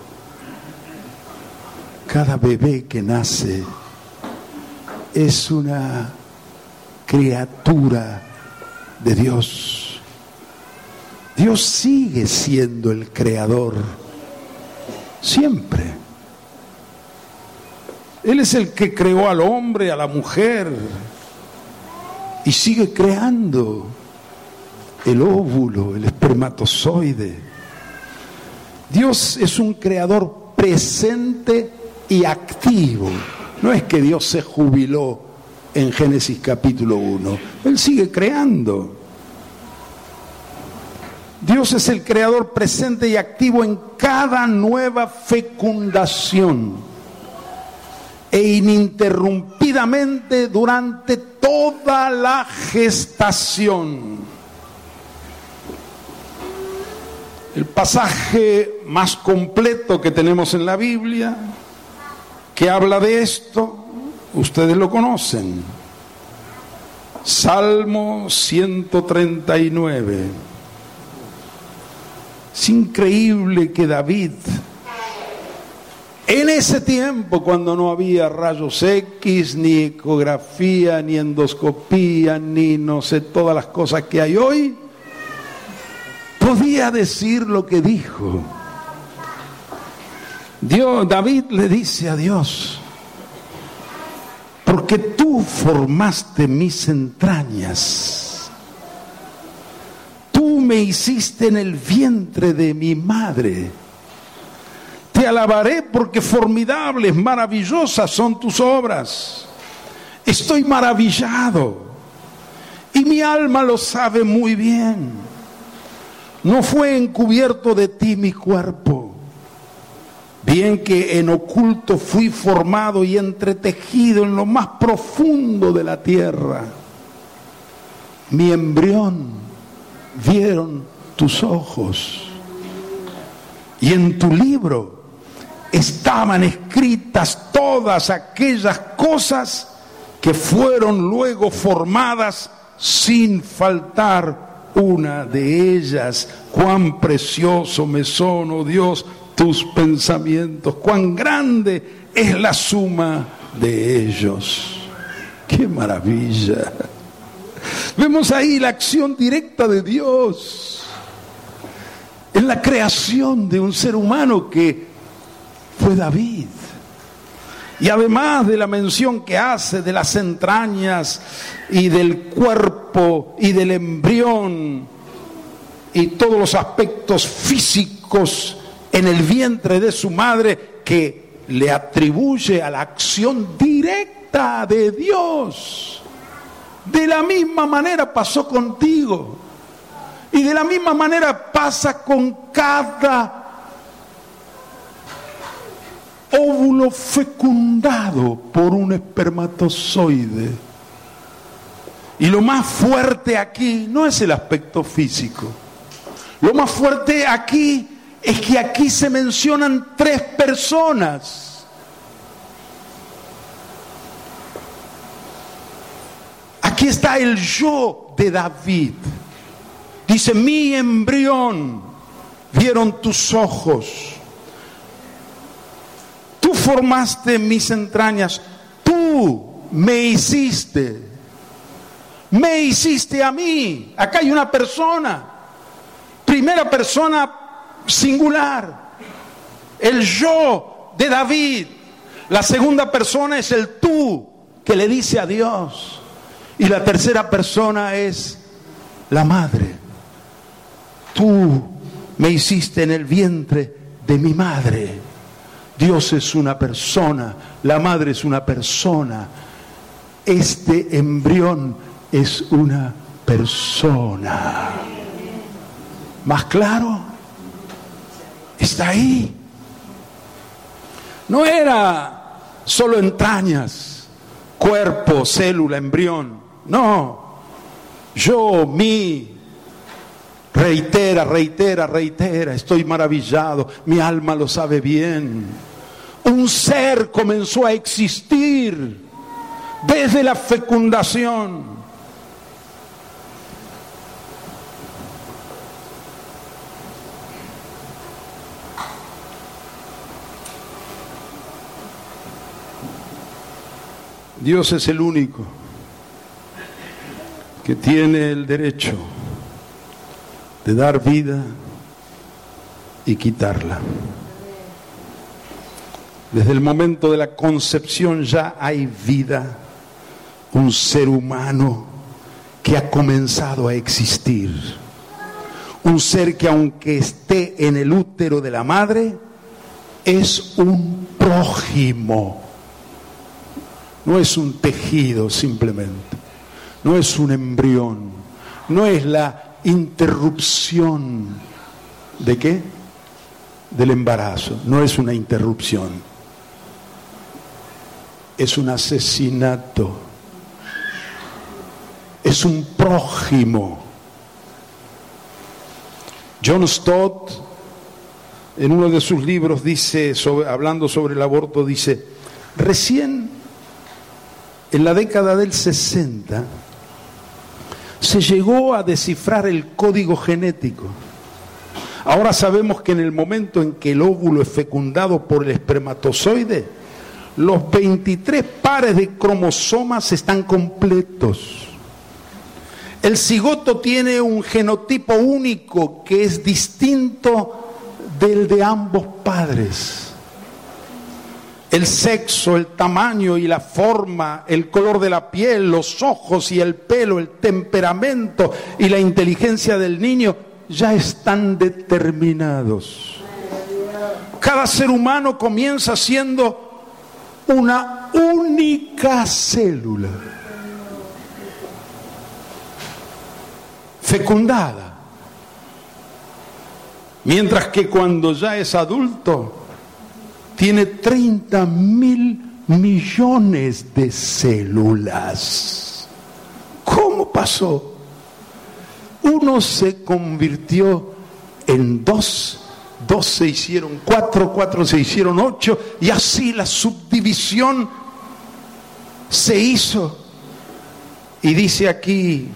cada bebé que nace es una criatura de Dios. Dios sigue siendo el creador, siempre. Él es el que creó al hombre, a la mujer, y sigue creando el óvulo, el espermatozoide. Dios es un creador presente y activo. No es que Dios se jubiló en Génesis capítulo uno. Él sigue creando. Dios es el creador presente y activo en cada nueva fecundación e ininterrumpidamente durante toda la gestación. El pasaje más completo que tenemos en la Biblia, que habla de esto, ustedes lo conocen. Salmo ciento treinta y nueve. Es increíble que David, en ese tiempo cuando no había rayos X, ni ecografía, ni endoscopía, ni no sé todas las cosas que hay hoy, podía decir lo que dijo. Dios, David le dice a Dios: porque tú formaste mis entrañas, tú me hiciste en el vientre de mi madre. Te alabaré porque formidables, maravillosas son tus obras. Estoy maravillado y mi alma lo sabe muy bien. No fue encubierto de ti mi cuerpo, bien que en oculto fui formado y entretejido en lo más profundo de la tierra. Mi embrión vieron tus ojos, y en tu libro estaban escritas todas aquellas cosas que fueron luego formadas sin faltar una de ellas. Cuán precioso me son, oh Dios, tus pensamientos, cuán grande es la suma de ellos. ¡Qué maravilla! Vemos ahí la acción directa de Dios en la creación de un ser humano que fue David. Y además de la mención que hace de las entrañas y del cuerpo y del embrión y todos los aspectos físicos en el vientre de su madre, que le atribuye a la acción directa de Dios. De la misma manera pasó contigo, y de la misma manera pasa con cada óvulo fecundado por un espermatozoide. Y lo más fuerte aquí no es el aspecto físico. Lo más fuerte aquí es que aquí se mencionan tres personas. Aquí está el yo de David. Dice: mi embrión vieron tus ojos. Tú formaste mis entrañas, tú me hiciste, me hiciste a mí. Acá hay una persona, primera persona singular, el yo de David. La segunda persona es el tú que le dice a Dios, y la tercera persona es la madre. Tú me hiciste en el vientre de mi madre. Dios es una persona, la madre es una persona, este embrión es una persona. ¿Más claro? Está ahí. No era solo entrañas, cuerpo, célula, embrión. No. Yo, mi, reitera, reitera, reitera, estoy maravillado, mi alma lo sabe bien. Un ser comenzó a existir desde la fecundación. Dios es el único que tiene el derecho de dar vida y quitarla. Desde el momento de la concepción ya hay vida, un ser humano que ha comenzado a existir, un ser que aunque esté en el útero de la madre, es un prójimo, no es un tejido simplemente, no es un embrión, no es la interrupción. ¿De qué? Del embarazo. No es una interrupción. Es un asesinato. Es un prójimo. John Stott, en uno de sus libros, dice, sobre, hablando sobre el aborto, dice, recién en la década del sesenta se llegó a descifrar el código genético. Ahora sabemos que en el momento en que el óvulo es fecundado por el espermatozoide, los veintitrés pares de cromosomas están completos. El cigoto tiene un genotipo único que es distinto del de ambos padres. El sexo, el tamaño y la forma, el color de la piel, los ojos y el pelo, el temperamento y la inteligencia del niño ya están determinados. Cada ser humano comienza siendo una única célula, fecundada. Mientras que cuando ya es adulto, tiene treinta mil millones de células. ¿Cómo pasó? Uno se convirtió en dos, dos se hicieron cuatro, cuatro se hicieron ocho, y así la subdivisión se hizo. Y dice aquí,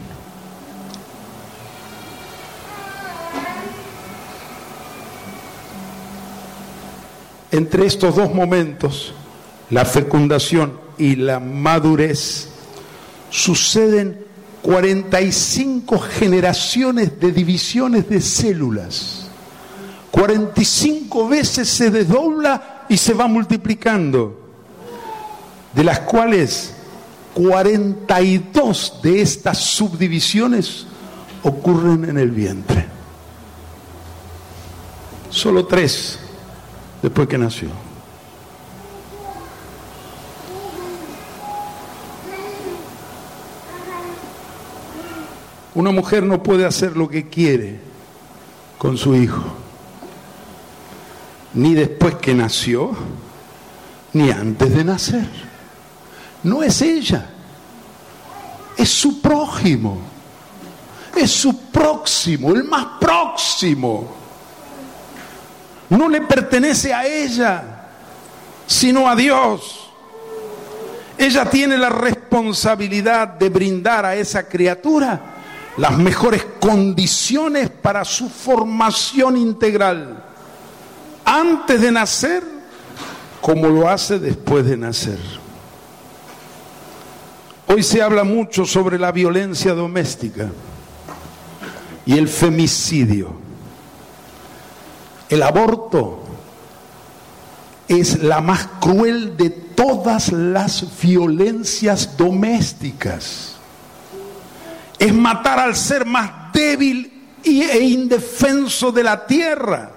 entre estos dos momentos, la fecundación y la madurez, suceden cuarenta y cinco generaciones de divisiones de células. cuarenta y cinco veces se desdobla y se va multiplicando, de las cuales cuarenta y dos de estas subdivisiones ocurren en el vientre. Solo tres después que nació. Una mujer no puede hacer lo que quiere con su hijo, ni después que nació, ni antes de nacer. No es ella, es su prójimo, es su próximo, el más próximo. No le pertenece a ella, sino a Dios. Ella tiene la responsabilidad de brindar a esa criatura las mejores condiciones para su formación integral, antes de nacer, como lo hace después de nacer. Hoy se habla mucho sobre la violencia doméstica y el femicidio. El aborto es la más cruel de todas las violencias domésticas. Es matar al ser más débil e indefenso de la tierra.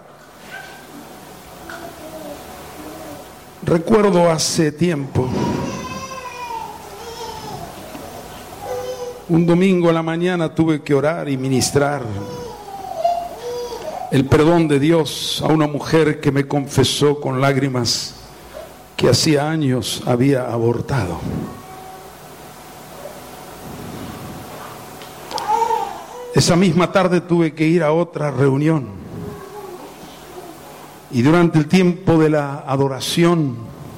Recuerdo hace tiempo, un domingo a la mañana tuve que orar y ministrar el perdón de Dios a una mujer que me confesó con lágrimas que hacía años había abortado. Esa misma tarde tuve que ir a otra reunión y durante el tiempo de la adoración,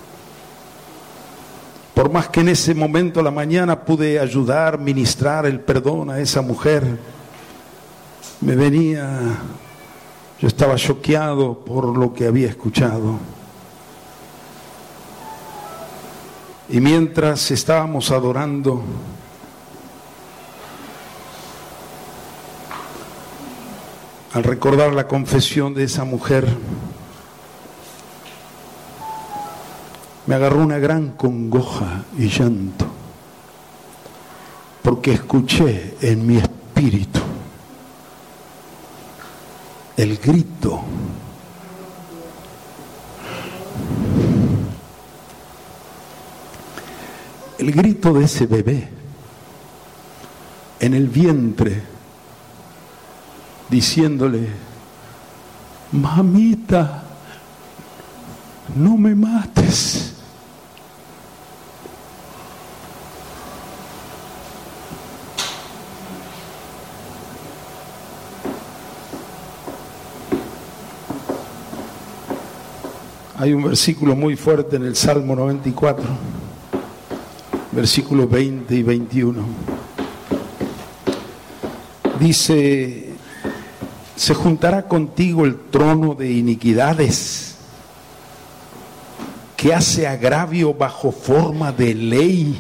por más que en ese momento a la mañana pude ayudar, ministrar el perdón a esa mujer, me venía... Yo estaba choqueado por lo que había escuchado. Y mientras estábamos adorando, al recordar la confesión de esa mujer, me agarró una gran congoja y llanto, porque escuché en mi espíritu el grito el grito de ese bebé en el vientre diciéndole: mamita, no me mates. Hay un versículo muy fuerte en el Salmo noventa y cuatro, versículos veinte y veintiuno. Dice: se juntará contigo el trono de iniquidades, que hace agravio bajo forma de ley.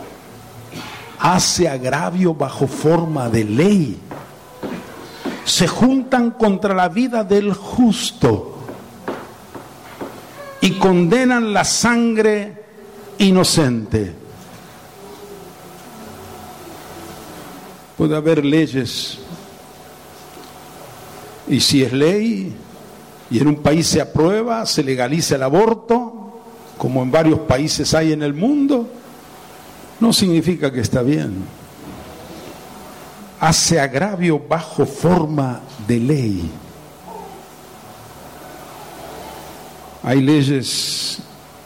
Hace agravio bajo forma de ley. Se juntan contra la vida del justo y condenan la sangre inocente. Puede haber leyes, y si es ley y en un país se aprueba, se legaliza el aborto, como en varios países hay en el mundo, no significa que está bien. Hace agravio bajo forma de ley. Hay leyes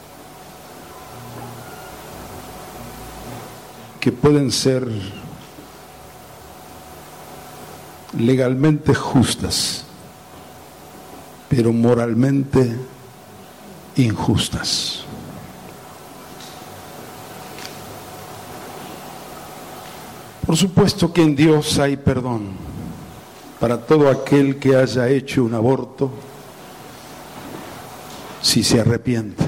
que pueden ser legalmente justas, pero moralmente injustas. Por supuesto que en Dios hay perdón para todo aquel que haya hecho un aborto, si se arrepiente.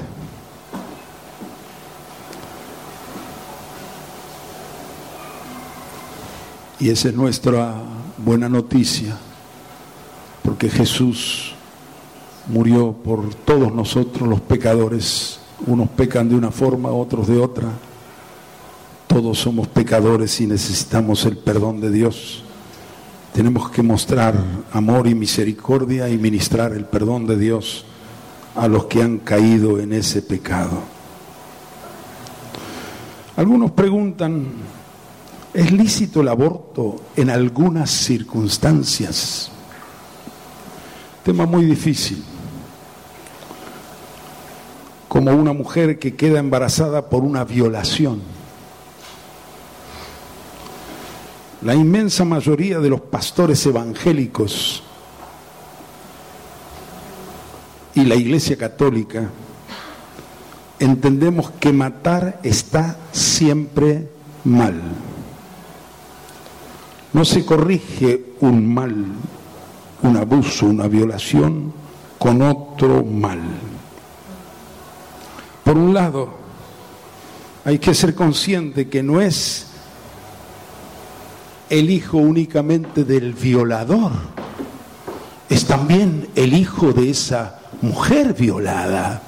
Y esa es nuestra buena noticia, porque Jesús murió por todos nosotros los pecadores. Unos pecan de una forma, otros de otra. Todos somos pecadores y necesitamos el perdón de Dios. Tenemos que mostrar amor y misericordia y ministrar el perdón de Dios a los que han caído en ese pecado. Algunos preguntan: ¿es lícito el aborto en algunas circunstancias? Tema muy difícil. Como una mujer que queda embarazada por una violación. La inmensa mayoría de los pastores evangélicos y la Iglesia Católica entendemos que matar está siempre mal. No se corrige un mal, un abuso, una violación con otro mal. Por un lado, hay que ser consciente que no es el hijo únicamente del violador, es también el hijo de esa mujer violada.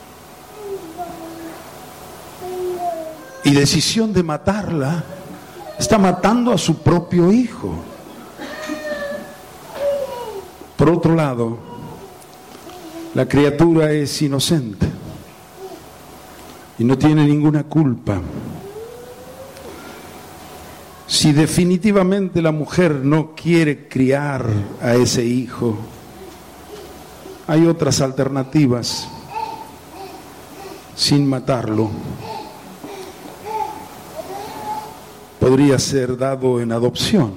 Y decisión de matarla, está matando a su propio hijo. Por otro lado, la criatura es inocente y no tiene ninguna culpa. Si definitivamente la mujer no quiere criar a ese hijo, hay otras alternativas sin matarlo. Podría ser dado en adopción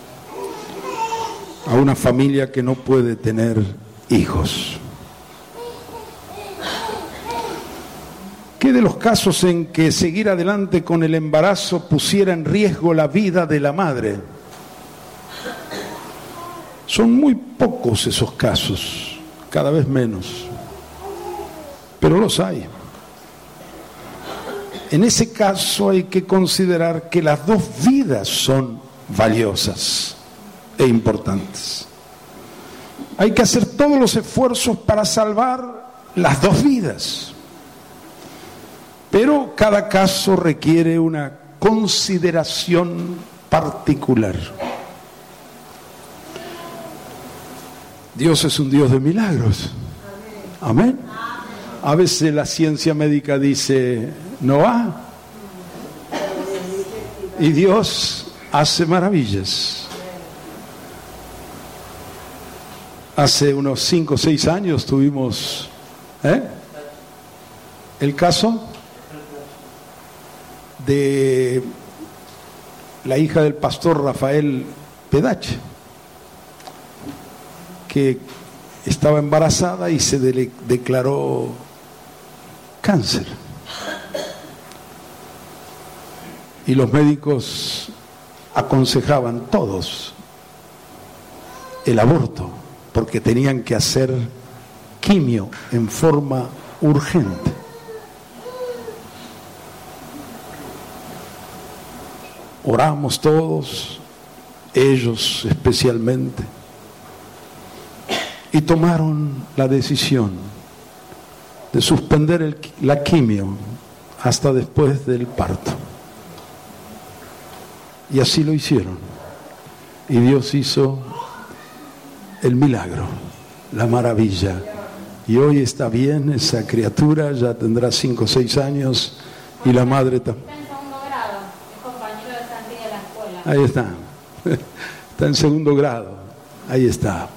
a una familia que no puede tener hijos. ¿Qué de los casos en que seguir adelante con el embarazo pusiera en riesgo la vida de la madre? Son muy pocos esos casos, cada vez menos, pero los hay. En ese caso hay que considerar que las dos vidas son valiosas e importantes. Hay que hacer todos los esfuerzos para salvar las dos vidas. Pero cada caso requiere una consideración particular. Dios es un Dios de milagros. Amén. A veces la ciencia médica dice no va, y Dios hace maravillas. Hace unos cinco o seis años tuvimos ¿eh? el caso de la hija del pastor Rafael Pedache, que estaba embarazada y se de- declaró cáncer. Y los médicos aconsejaban todos el aborto, porque tenían que hacer quimio en forma urgente. Oramos todos, ellos especialmente, y tomaron la decisión de suspender el, la quimio hasta después del parto. Y así lo hicieron. Y Dios hizo el milagro, la maravilla. Y hoy está bien esa criatura, ya tendrá cinco o seis años, y la madre también. Está en segundo grado, es compañero de Santi de la escuela. Ahí está, está en segundo grado, ahí está.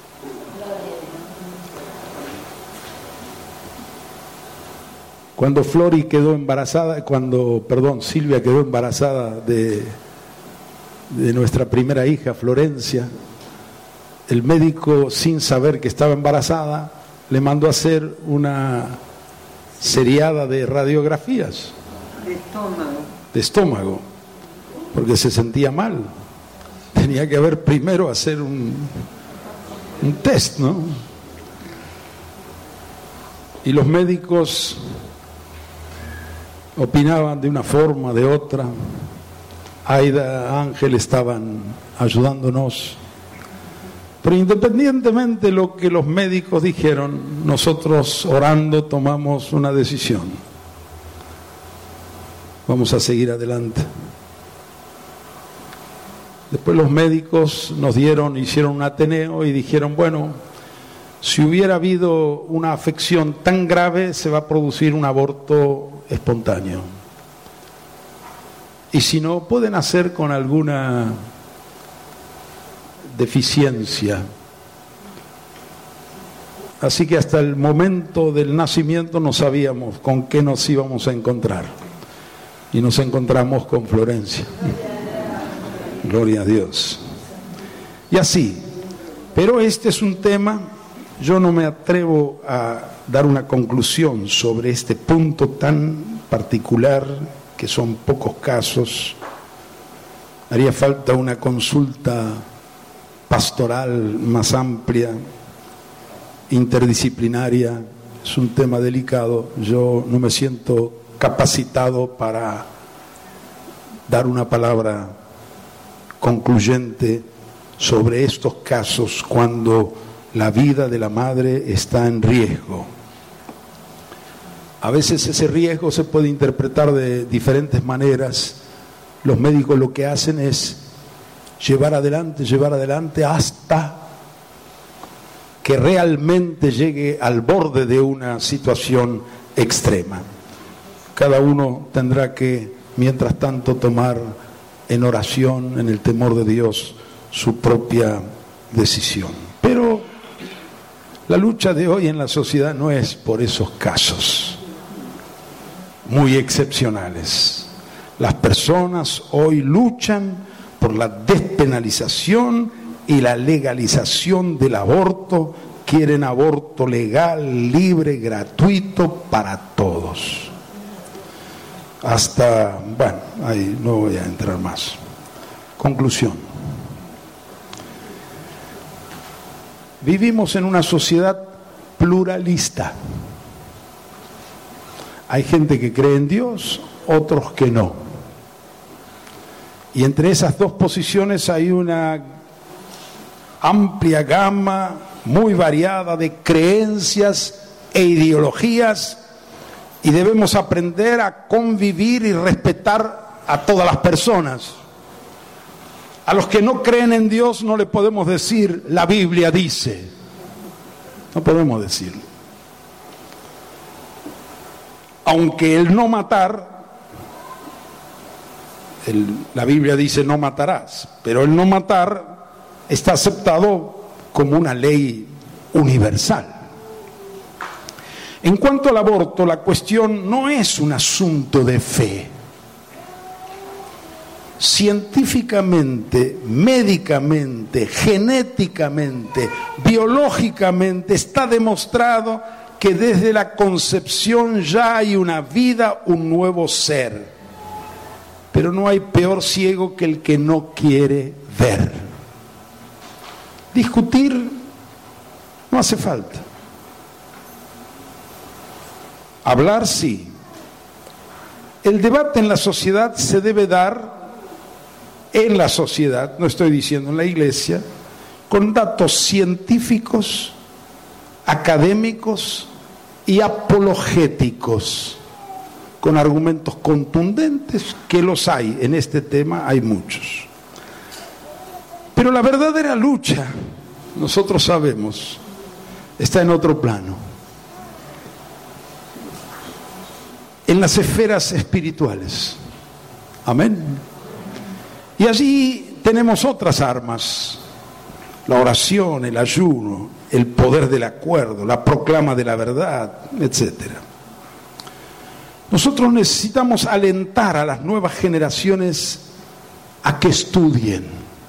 Cuando Flori quedó embarazada, cuando, perdón, Silvia quedó embarazada de, de nuestra primera hija, Florencia, el médico, sin saber que estaba embarazada, le mandó a hacer una seriada de radiografías De estómago. de estómago, porque se sentía mal. Tenía que haber primero hacer un, un test, ¿no? Y los médicos opinaban de una forma, de otra. Aida, Ángel estaban ayudándonos. Pero independientemente de lo que los médicos dijeron, nosotros orando tomamos una decisión. Vamos a seguir adelante. Después los médicos nos dieron, hicieron un ateneo y dijeron, bueno, si hubiera habido una afección tan grave, se va a producir un aborto espontáneo. Y si no, pueden hacer con alguna deficiencia. Así que hasta el momento del nacimiento no sabíamos con qué nos íbamos a encontrar. Y nos encontramos con Florencia. Gloria a Dios. Y así. Pero este es un tema, yo no me atrevo a dar una conclusión sobre este punto tan particular, que son pocos casos. Haría falta una consulta pastoral más amplia, interdisciplinaria. Es un tema delicado. Yo no me siento capacitado para dar una palabra concluyente sobre estos casos cuando la vida de la madre está en riesgo. A veces ese riesgo se puede interpretar de diferentes maneras. Los médicos lo que hacen es llevar adelante, llevar adelante hasta que realmente llegue al borde de una situación extrema. Cada uno tendrá que, mientras tanto, tomar en oración, en el temor de Dios, su propia decisión. Pero la lucha de hoy en la sociedad no es por esos casos muy excepcionales. Las personas hoy luchan por la despenalización y la legalización del aborto. Quieren aborto legal, libre, gratuito para todos. Hasta, bueno, ahí no voy a entrar más. Conclusión. Vivimos en una sociedad pluralista. Hay gente que cree en Dios, otros que no. Y entre esas dos posiciones hay una amplia gama, muy variada, de creencias e ideologías, y debemos aprender a convivir y respetar a todas las personas. A los que no creen en Dios no le podemos decir, la Biblia dice. No podemos decirlo. Aunque el no matar, el, la Biblia dice no matarás, pero el no matar está aceptado como una ley universal. En cuanto al aborto, la cuestión no es un asunto de fe. Científicamente, médicamente, genéticamente, biológicamente está demostrado que desde la concepción ya hay una vida, un nuevo ser. Pero no hay peor ciego que el que no quiere ver. Discutir no hace falta. Hablar sí. El debate en la sociedad se debe dar en la sociedad, no estoy diciendo en la iglesia, con datos científicos, académicos y apologéticos, con argumentos contundentes, que los hay, en este tema hay muchos. Pero la verdadera lucha, nosotros sabemos, está en otro plano, en las esferas espirituales. Amén. Y allí tenemos otras armas: la oración, el ayuno, el poder del acuerdo, la proclama de la verdad, etcétera. Nosotros necesitamos alentar a las nuevas generaciones a que estudien,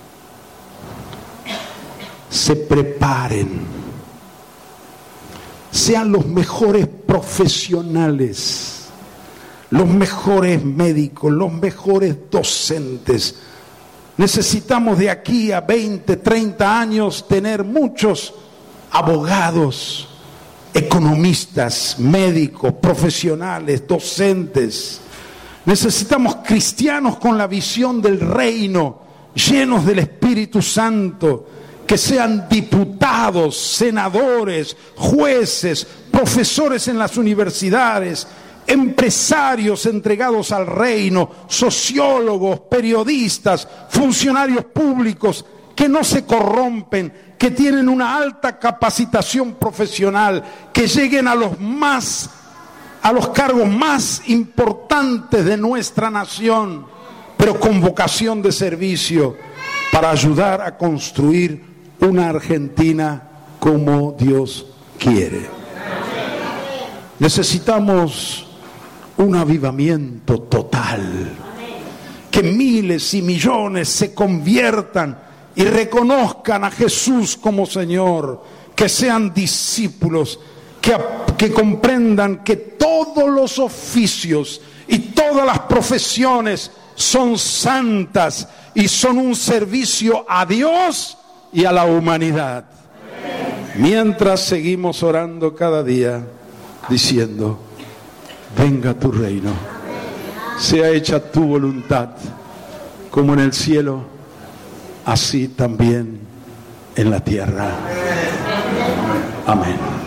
se preparen, sean los mejores profesionales, los mejores médicos, los mejores docentes. Necesitamos de aquí a veinte, treinta años tener muchos abogados, economistas, médicos, profesionales, docentes. Necesitamos cristianos con la visión del reino, llenos del Espíritu Santo, que sean diputados, senadores, jueces, profesores en las universidades, empresarios entregados al reino, sociólogos, periodistas, funcionarios públicos que no se corrompen, que tienen una alta capacitación profesional, que lleguen a los más, a los cargos más importantes de nuestra nación, pero con vocación de servicio para ayudar a construir una Argentina como Dios quiere. Necesitamos un avivamiento total, que miles y millones se conviertan y reconozcan a Jesús como Señor, que sean discípulos, que, que comprendan que todos los oficios y todas las profesiones son santas y son un servicio a Dios y a la humanidad. Mientras seguimos orando cada día, diciendo: venga tu reino, sea hecha tu voluntad, como en el cielo, así también en la tierra. Amén.